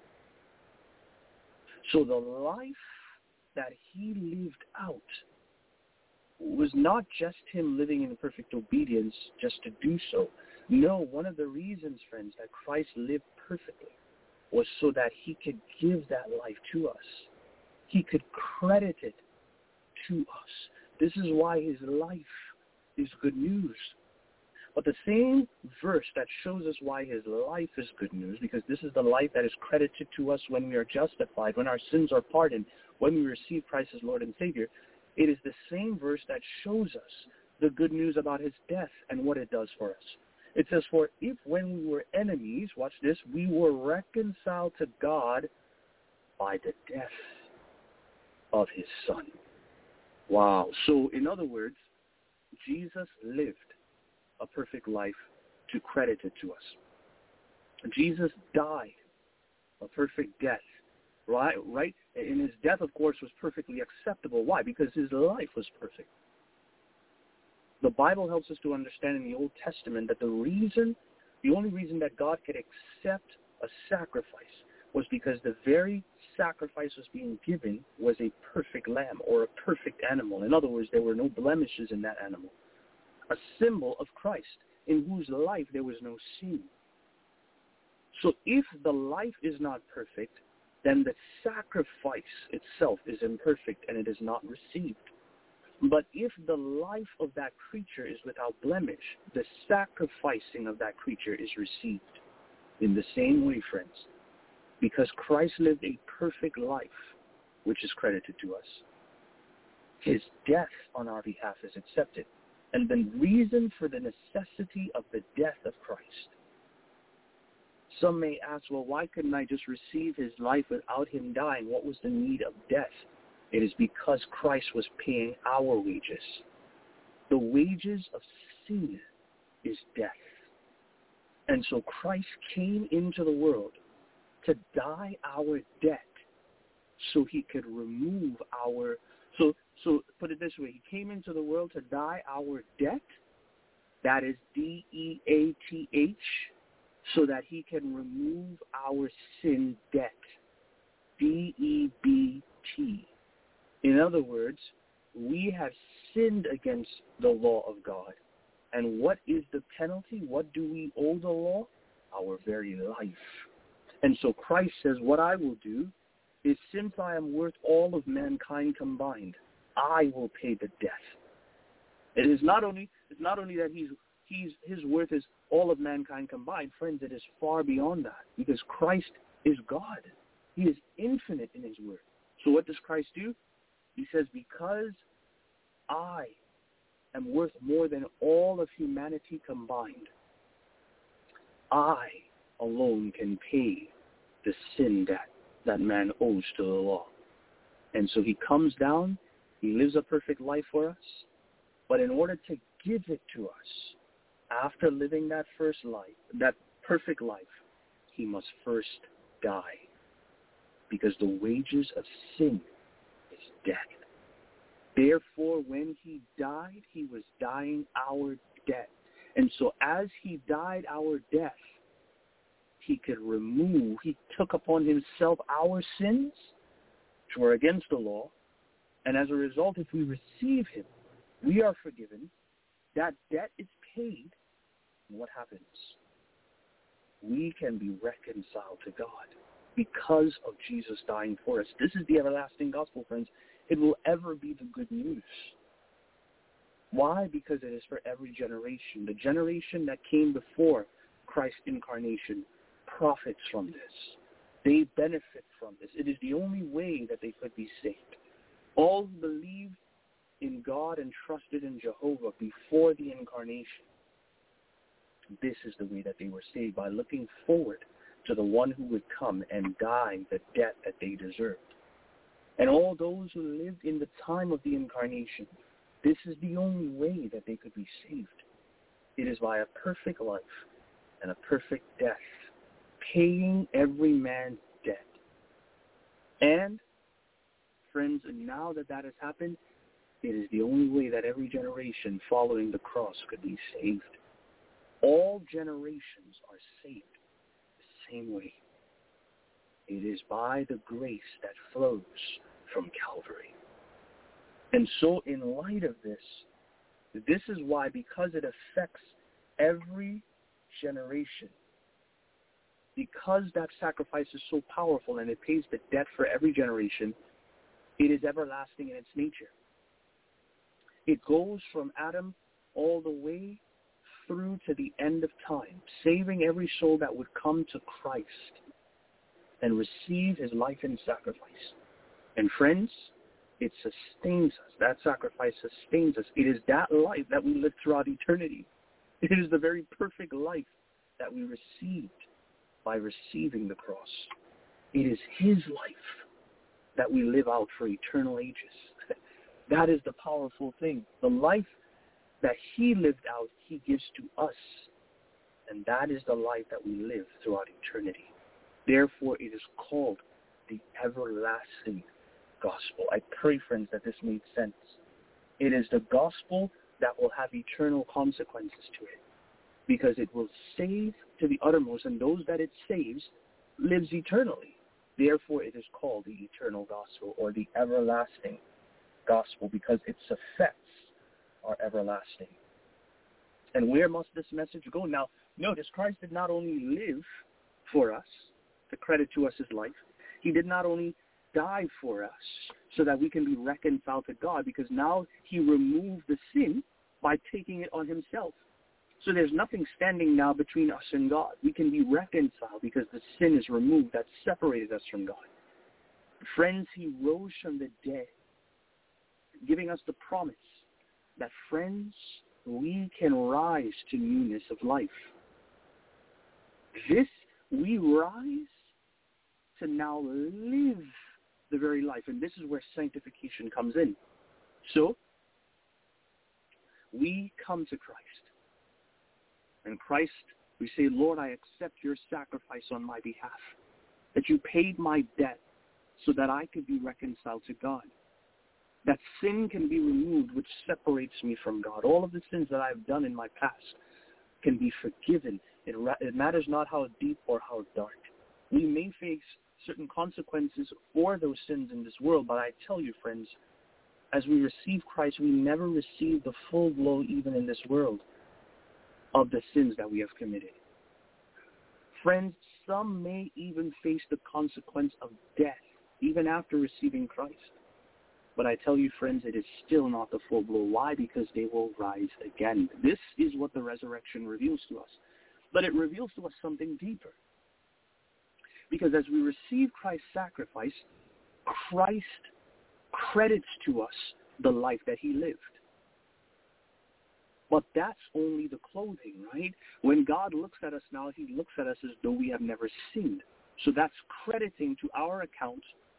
So the life that he lived out was not just him living in perfect obedience just to do so. No, one of the reasons, friends, that Christ lived perfectly was so that he could give that life to us. He could credit it to us. This is why his life is good news. But the same verse that shows us why his life is good news, because this is the life that is credited to us when we are justified, when our sins are pardoned, when we receive Christ as Lord and Savior, it is the same verse that shows us the good news about his death and what it does for us. It says, for if when we were enemies, watch this, we were reconciled to God by the death of his Son. Wow. So in other words, Jesus lived a perfect life to credit it to us. Jesus died a perfect death, right? Right? And his death, of course, was perfectly acceptable. Why? Because his life was perfect. The Bible helps us to understand in the Old Testament that the reason, the only reason that God could accept a sacrifice was because the very sacrifice was being given was a perfect lamb or a perfect animal. In other words, there were no blemishes in that animal. A symbol of Christ, in whose life there was no sin. So if the life is not perfect, then the sacrifice itself is imperfect and it is not received. But if the life of that creature is without blemish, the sacrificing of that creature is received. In the same way, friends, because Christ lived a perfect life, which is credited to us, his death on our behalf is accepted. And the reason for the necessity of the death of Christ. Some may ask, well, why couldn't I just receive his life without him dying? What was the need of death? It is because Christ was paying our wages. The wages of sin is death. And so Christ came into the world to die our debt so he could remove our... So So put it this way, he came into the world to die our debt, that is D E A T H, so that he can remove our sin debt, D E B T. In other words, we have sinned against the law of God. And what is the penalty? What do we owe the law? Our very life. And so Christ says, what I will do is, since I am worth all of mankind combined, I will pay the debt. It is not only it's not only that he's he's his worth is all of mankind combined, friends. It is far beyond that, because Christ is God. He is infinite in his worth. So what does Christ do? He says, because I am worth more than all of humanity combined, I alone can pay the sin debt that man owes to the law. And so he comes down. He lives a perfect life for us, but in order to give it to us, after living that first life, that perfect life, he must first die, because the wages of sin is death. Therefore, when he died, he was dying our debt. And so as he died our death, he could remove, he took upon himself our sins, which were against the law. And as a result, if we receive him, we are forgiven. That debt is paid. And what happens? We can be reconciled to God because of Jesus dying for us. This is the everlasting gospel, friends. It will ever be the good news. Why? Because it is for every generation. The generation that came before Christ's incarnation profits from this. They benefit from this. It is the only way that they could be saved. All who believed in God and trusted in Jehovah before the incarnation, this is the way that they were saved, by looking forward to the one who would come and die the debt that they deserved. And all those who lived in the time of the incarnation, this is the only way that they could be saved. It is by a perfect life and a perfect death, paying every man's debt. And friends, and now that that has happened, it is the only way that every generation following the cross could be saved. All generations are saved the same way. It is by the grace that flows from Calvary. And so in light of this, this is why, because it affects every generation, because that sacrifice is so powerful and it pays the debt for every generation, it is everlasting in its nature. It goes from Adam all the way through to the end of time, saving every soul that would come to Christ and receive his life in sacrifice. And friends, it sustains us. That sacrifice sustains us. It is that life that we live throughout eternity. It is the very perfect life that we received by receiving the cross. It is his life that we live out for eternal ages. That is the powerful thing. The life that he lived out, he gives to us. And that is the life that we live throughout eternity. Therefore, it is called the everlasting gospel. I pray, friends, that this makes sense. It is the gospel that will have eternal consequences to it, because it will save to the uttermost, and those that it saves lives eternally. Therefore, it is called the eternal gospel, or the everlasting gospel, because its effects are everlasting. And where must this message go? Now, notice Christ did not only live for us, to credit to us his life. He did not only die for us so that we can be reconciled to God, because now he removed the sin by taking it on himself. So there's nothing standing now between us and God. We can be reconciled because the sin is removed that separated us from God. Friends, he rose from the dead, giving us the promise that, friends, we can rise to newness of life. This, we rise to now live the very life. And this is where sanctification comes in. So, we come to Christ. And Christ, we say, Lord, I accept your sacrifice on my behalf, that you paid my debt so that I could be reconciled to God, that sin can be removed, which separates me from God. All of the sins that I've done in my past can be forgiven. It, it matters not how deep or how dark. We may face certain consequences for those sins in this world, but I tell you, friends, as we receive Christ, we never receive the full blow, even in this world, of the sins that we have committed. Friends, some may even face the consequence of death, even after receiving Christ. But I tell you, friends, it is still not the full blow. Why? Because they will rise again. This is what the resurrection reveals to us. But it reveals to us something deeper. Because as we receive Christ's sacrifice, Christ credits to us the life that he lived. But that's only the clothing, right? When God looks at us now, he looks at us as though we have never sinned. So that's crediting to our account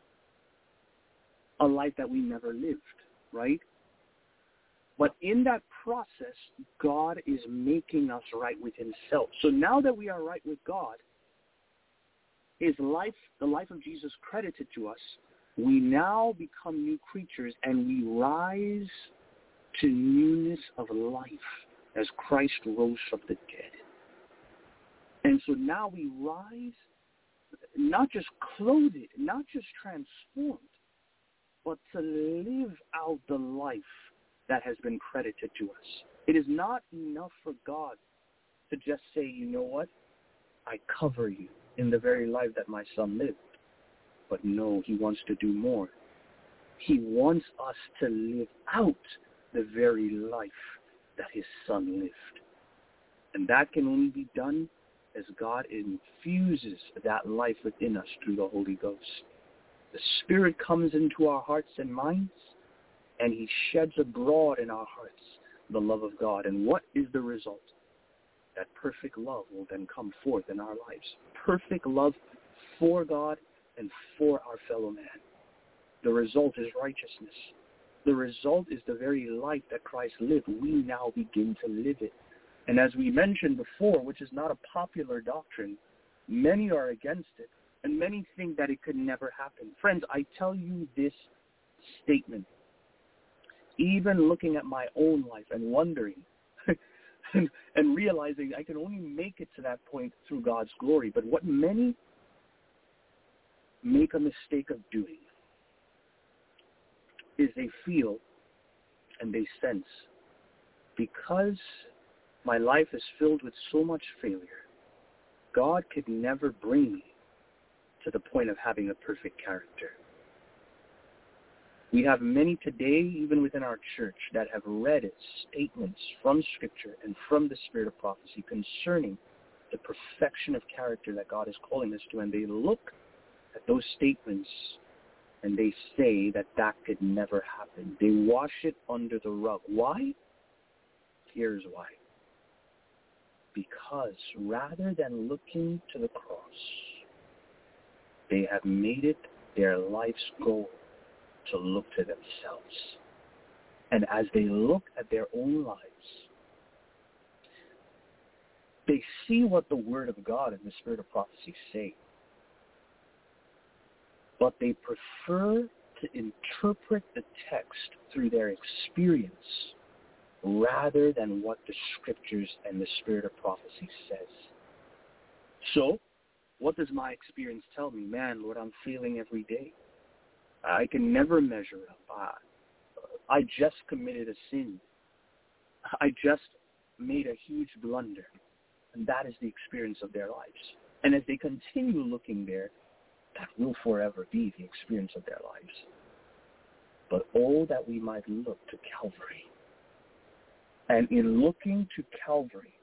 a life that we never lived, right? But in that process, God is making us right with himself. So now that we are right with God, his life, the life of Jesus credited to us, we now become new creatures and we rise to newness of life as Christ rose from the dead. And so now we rise, not just clothed, not just transformed, but to live out the life that has been credited to us. It is not enough for God to just say, you know what, I cover you in the very life that my son lived. But no, he wants to do more. He wants us to live out the very life that his son lived. And that can only be done as God infuses that life within us through the Holy Ghost. The Spirit comes into our hearts and minds, and he sheds abroad in our hearts the love of God. And what is the result? That perfect love will then come forth in our lives. Perfect love for God and for our fellow man. The result is righteousness. The result is the very life that Christ lived. We now begin to live it. And as we mentioned before, which is not a popular doctrine, many are against it, and many think that it could never happen. Friends, I tell you this statement, even looking at my own life and wondering, and, and realizing I can only make it to that point through God's glory. But what many make a mistake of doing is they feel and they sense, because my life is filled with so much failure, God could never bring me to the point of having a perfect character. We have many today, even within our church, that have read statements from Scripture and from the Spirit of prophecy concerning the perfection of character that God is calling us to, and they look at those statements and they say that that could never happen. They wash it under the rug. Why? Here's why. Because rather than looking to the cross, they have made it their life's goal to look to themselves. And as they look at their own lives, they see what the Word of God and the Spirit of prophecy say, but they prefer to interpret the text through their experience rather than what the Scriptures and the Spirit of prophecy says. So, what does my experience tell me? Man, Lord, I'm failing every day. I can never measure up. I, I just committed a sin. I just made a huge blunder. And that is the experience of their lives. And as they continue looking there, that will forever be the experience of their lives. But oh, that we might look to Calvary. And in looking to Calvary,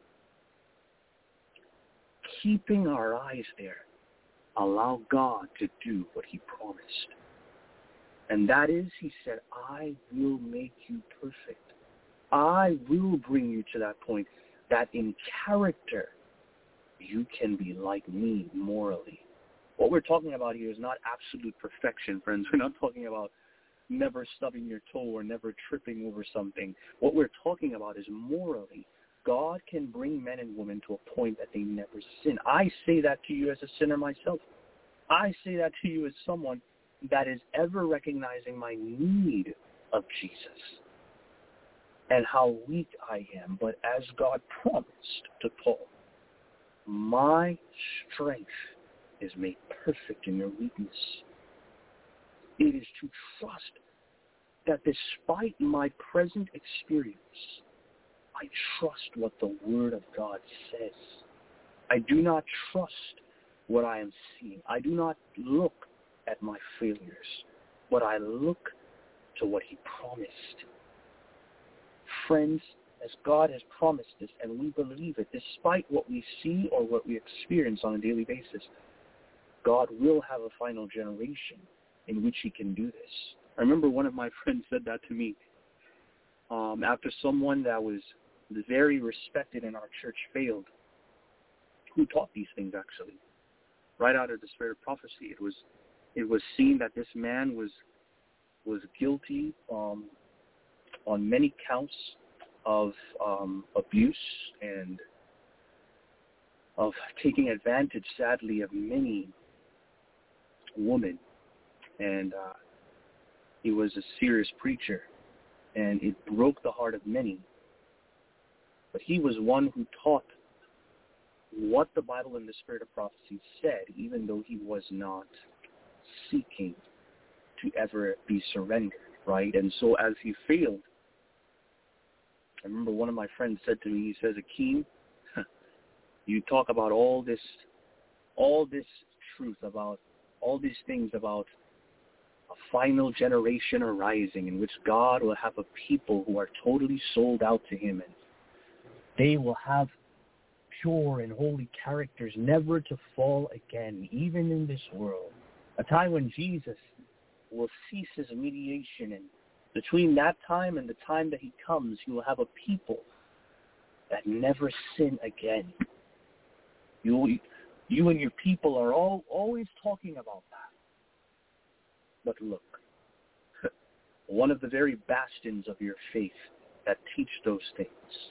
keeping our eyes there, allow God to do what he promised. And that is, he said, I will make you perfect. I will bring you to that point that in character you can be like me morally. What we're talking about here is not absolute perfection, friends. We're not talking about never stubbing your toe or never tripping over something. What we're talking about is morally. God can bring men and women to a point that they never sin. I say that to you as a sinner myself. I say that to you as someone that is ever recognizing my need of Jesus and how weak I am. But as God promised to Paul, my strength is made perfect in your weakness. It is to trust that despite my present experience, I trust what the Word of God says. I do not trust what I am seeing. I do not look at my failures, but I look to what he promised. Friends, as God has promised this, and we believe it, despite what we see or what we experience on a daily basis, God will have a final generation in which he can do this. I remember one of my friends said that to me um, after someone that was very respected in our church failed, who taught these things actually, right out of the Spirit of prophecy. It was it was seen that this man was was guilty um, on many counts of um, abuse and of taking advantage, sadly, of many women. And uh, he was a serious preacher, and it broke the heart of many. But he was one who taught what the Bible and the Spirit of prophecy said, even though he was not seeking to ever be surrendered, right? And so as he failed, I remember one of my friends said to me, he says, Akeem, you talk about all this, all this truth about, all these things about a final generation arising in which God will have a people who are totally sold out to him, and they will have pure and holy characters, never to fall again, even in this world. A time when Jesus will cease his mediation, and between that time and the time that he comes, he will have a people that never sin again. You, you and your people are all always talking about that. But look, one of the very bastions of your faith that teach those things,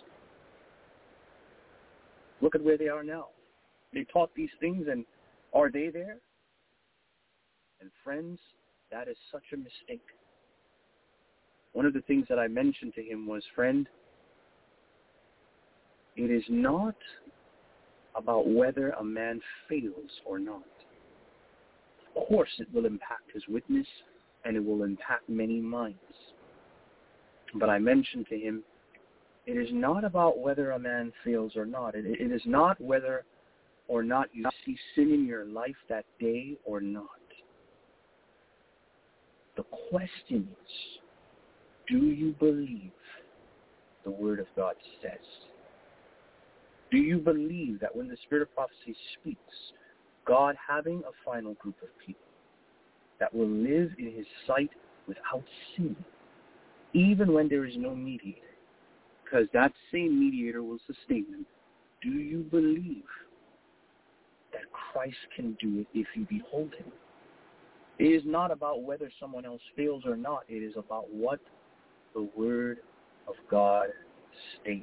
look at where they are now. They taught these things, and are they there? And friends, that is such a mistake. One of the things that I mentioned to him was, friend, it is not about whether a man fails or not. Of course, it will impact his witness, and it will impact many minds. But I mentioned to him, it is not about whether a man fails or not. It, it is not whether or not you see sin in your life that day or not. The question is, do you believe the Word of God says? Do you believe that when the Spirit of prophecy speaks, God having a final group of people that will live in His sight without sin, even when there is no mediator, because that same mediator will sustain them? Do you believe that Christ can do it if you behold Him? It is not about whether someone else fails or not. It is about what the Word of God states.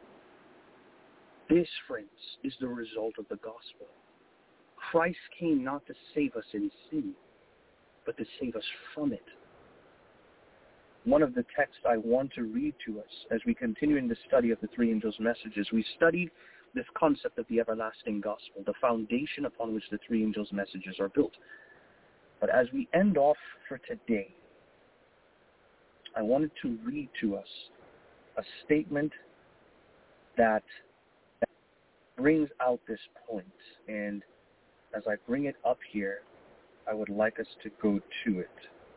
This, friends, is the result of the gospel. Christ came not to save us in sin, but to save us from it. One of the texts I want to read to us as we continue in the study of the three angels' messages, we studied this concept of the everlasting gospel, the foundation upon which the three angels' messages are built. But as we end off for today, I wanted to read to us a statement that brings out this point. And as I bring it up here, I would like us to go to it.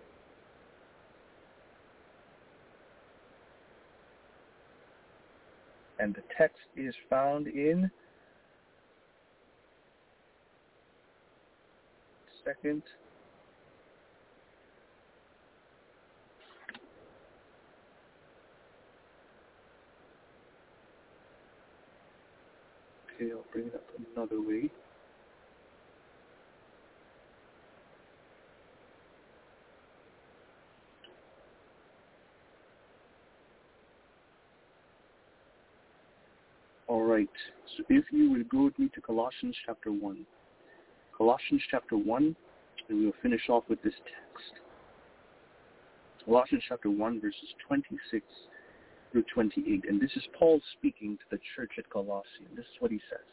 And the text is found in second Okay, I'll bring it up another way. All right, so if you would go with me to Colossians chapter one. Colossians chapter one, and we will finish off with this text. Colossians chapter one, verses twenty-six through twenty-eight. And this is Paul speaking to the church at Colossae. This is what he says.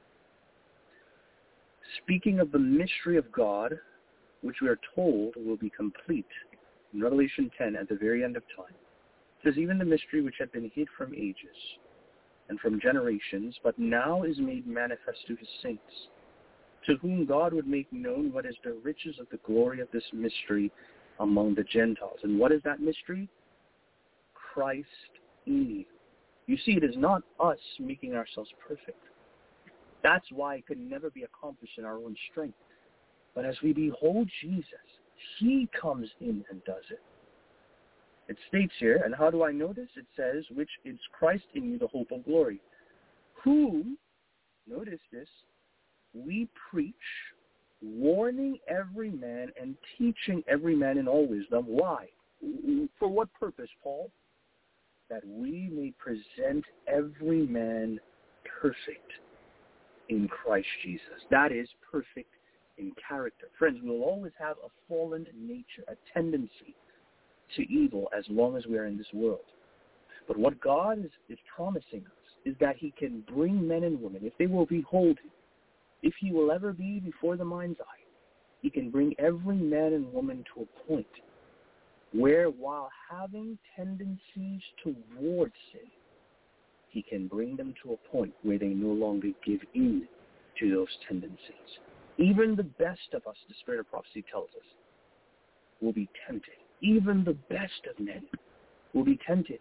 Speaking of the mystery of God, which we are told will be complete in Revelation ten at the very end of time. It says, even the mystery which had been hid from ages and from generations, but now is made manifest to his saints, to whom God would make known what is the riches of the glory of this mystery among the Gentiles. And what is that mystery? Christ in you. You see, it is not us making ourselves perfect. That's why it could never be accomplished in our own strength. But as we behold Jesus, he comes in and does it. It states here, and how do I know this? It says, which is Christ in you, the hope of glory. Who, notice this, we preach, warning every man and teaching every man in all wisdom. Why? For what purpose, Paul? That we may present every man perfect in Christ Jesus. That is, perfect in character. Friends, we will always have a fallen nature, a tendency to evil as long as we are in this world. But what God is, is promising us is that he can bring men and women, if they will behold him, if he will ever be before the mind's eye, he can bring every man and woman to a point where, while having tendencies towards sin, he can bring them to a point where they no longer give in to those tendencies. Even the best of us, the Spirit of prophecy tells us, will be tempted. Even the best of men will be tempted.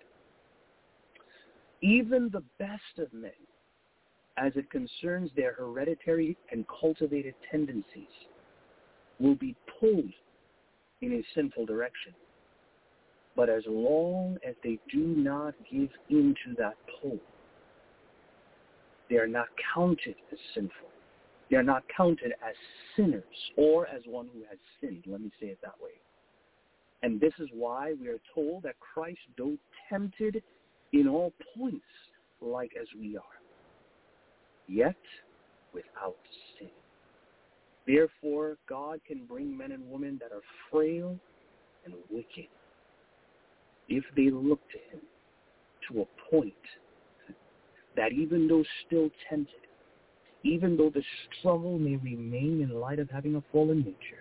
Even the best of men, as it concerns their hereditary and cultivated tendencies, will be pulled in a sinful direction. But as long as they do not give in to that pull, they are not counted as sinful. They are not counted as sinners or as one who has sinned. Let me say it that way. And this is why we are told that Christ, though tempted in all points like as we are, yet without sin. Therefore, God can bring men and women that are frail and wicked, if they look to him, to a point that even though still tempted, even though the struggle may remain in light of having a fallen nature,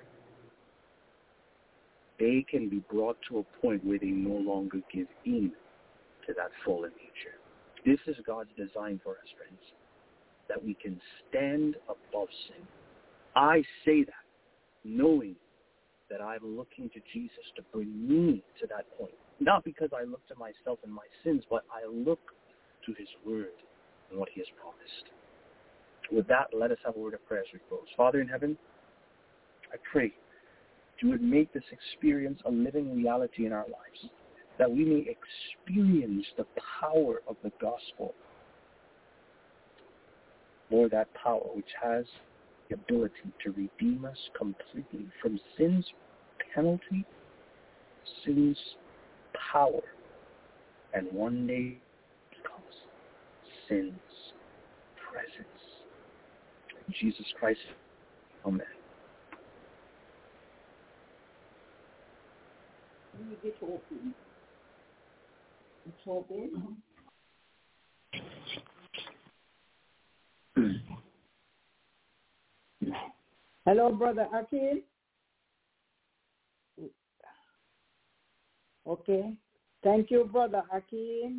they can be brought to a point where they no longer give in to that fallen nature. This is God's design for us, friends, that we can stand above sin. I say that knowing that I'm looking to Jesus to bring me to that point. Not because I look to myself and my sins, but I look to his word and what he has promised. With that, let us have a word of prayer as we close. Father in heaven, I pray that you would make this experience a living reality in our lives, that we may experience the power of the gospel, Lord, that power which has the ability to redeem us completely from sin's penalty, sin's power, and one day becomes sin's presence. In Jesus Christ, amen. It's open. It's open. Hello, Brother Akin. Okay. Thank you, Brother Akin.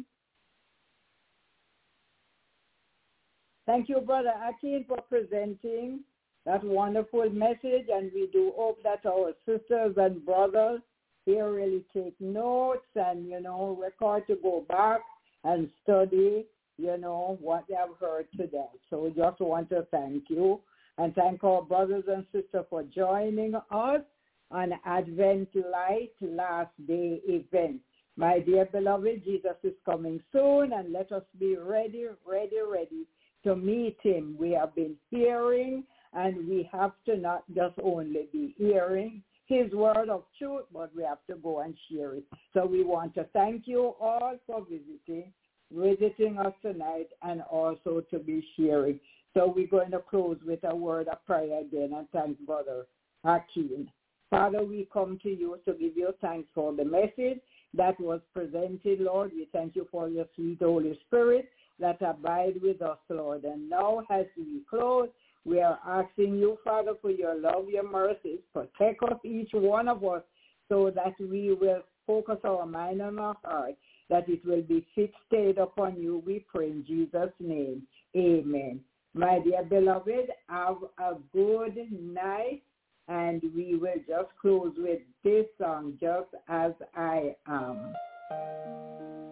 Thank you, Brother Akin, for presenting that wonderful message, and we do hope that our sisters and brothers here really take notes and, you know, record to go back and study, you know, what they have heard today. So we just want to thank you and thank our brothers and sisters for joining us on Advent Light Last Day event. My dear beloved, Jesus is coming soon, and let us be ready, ready, ready to meet him. We have been hearing, and we have to not just only be hearing his word of truth, but we have to go and share it. So we want to thank you all for visiting, visiting us tonight, and also to be sharing. So we're going to close with a word of prayer again, and thank Brother Hakeem. Father, we come to you to give you thanks for the message that was presented, Lord. We thank you for your sweet Holy Spirit that abide with us, Lord. And now as we close, we are asking you, Father, for your love, your mercies. Protect us, each one of us, so that we will focus our mind and our heart, that it will be fixed, stayed upon you. We pray in Jesus' name. Amen. My dear beloved, have a good night, and we will just close with this song, Just As I Am.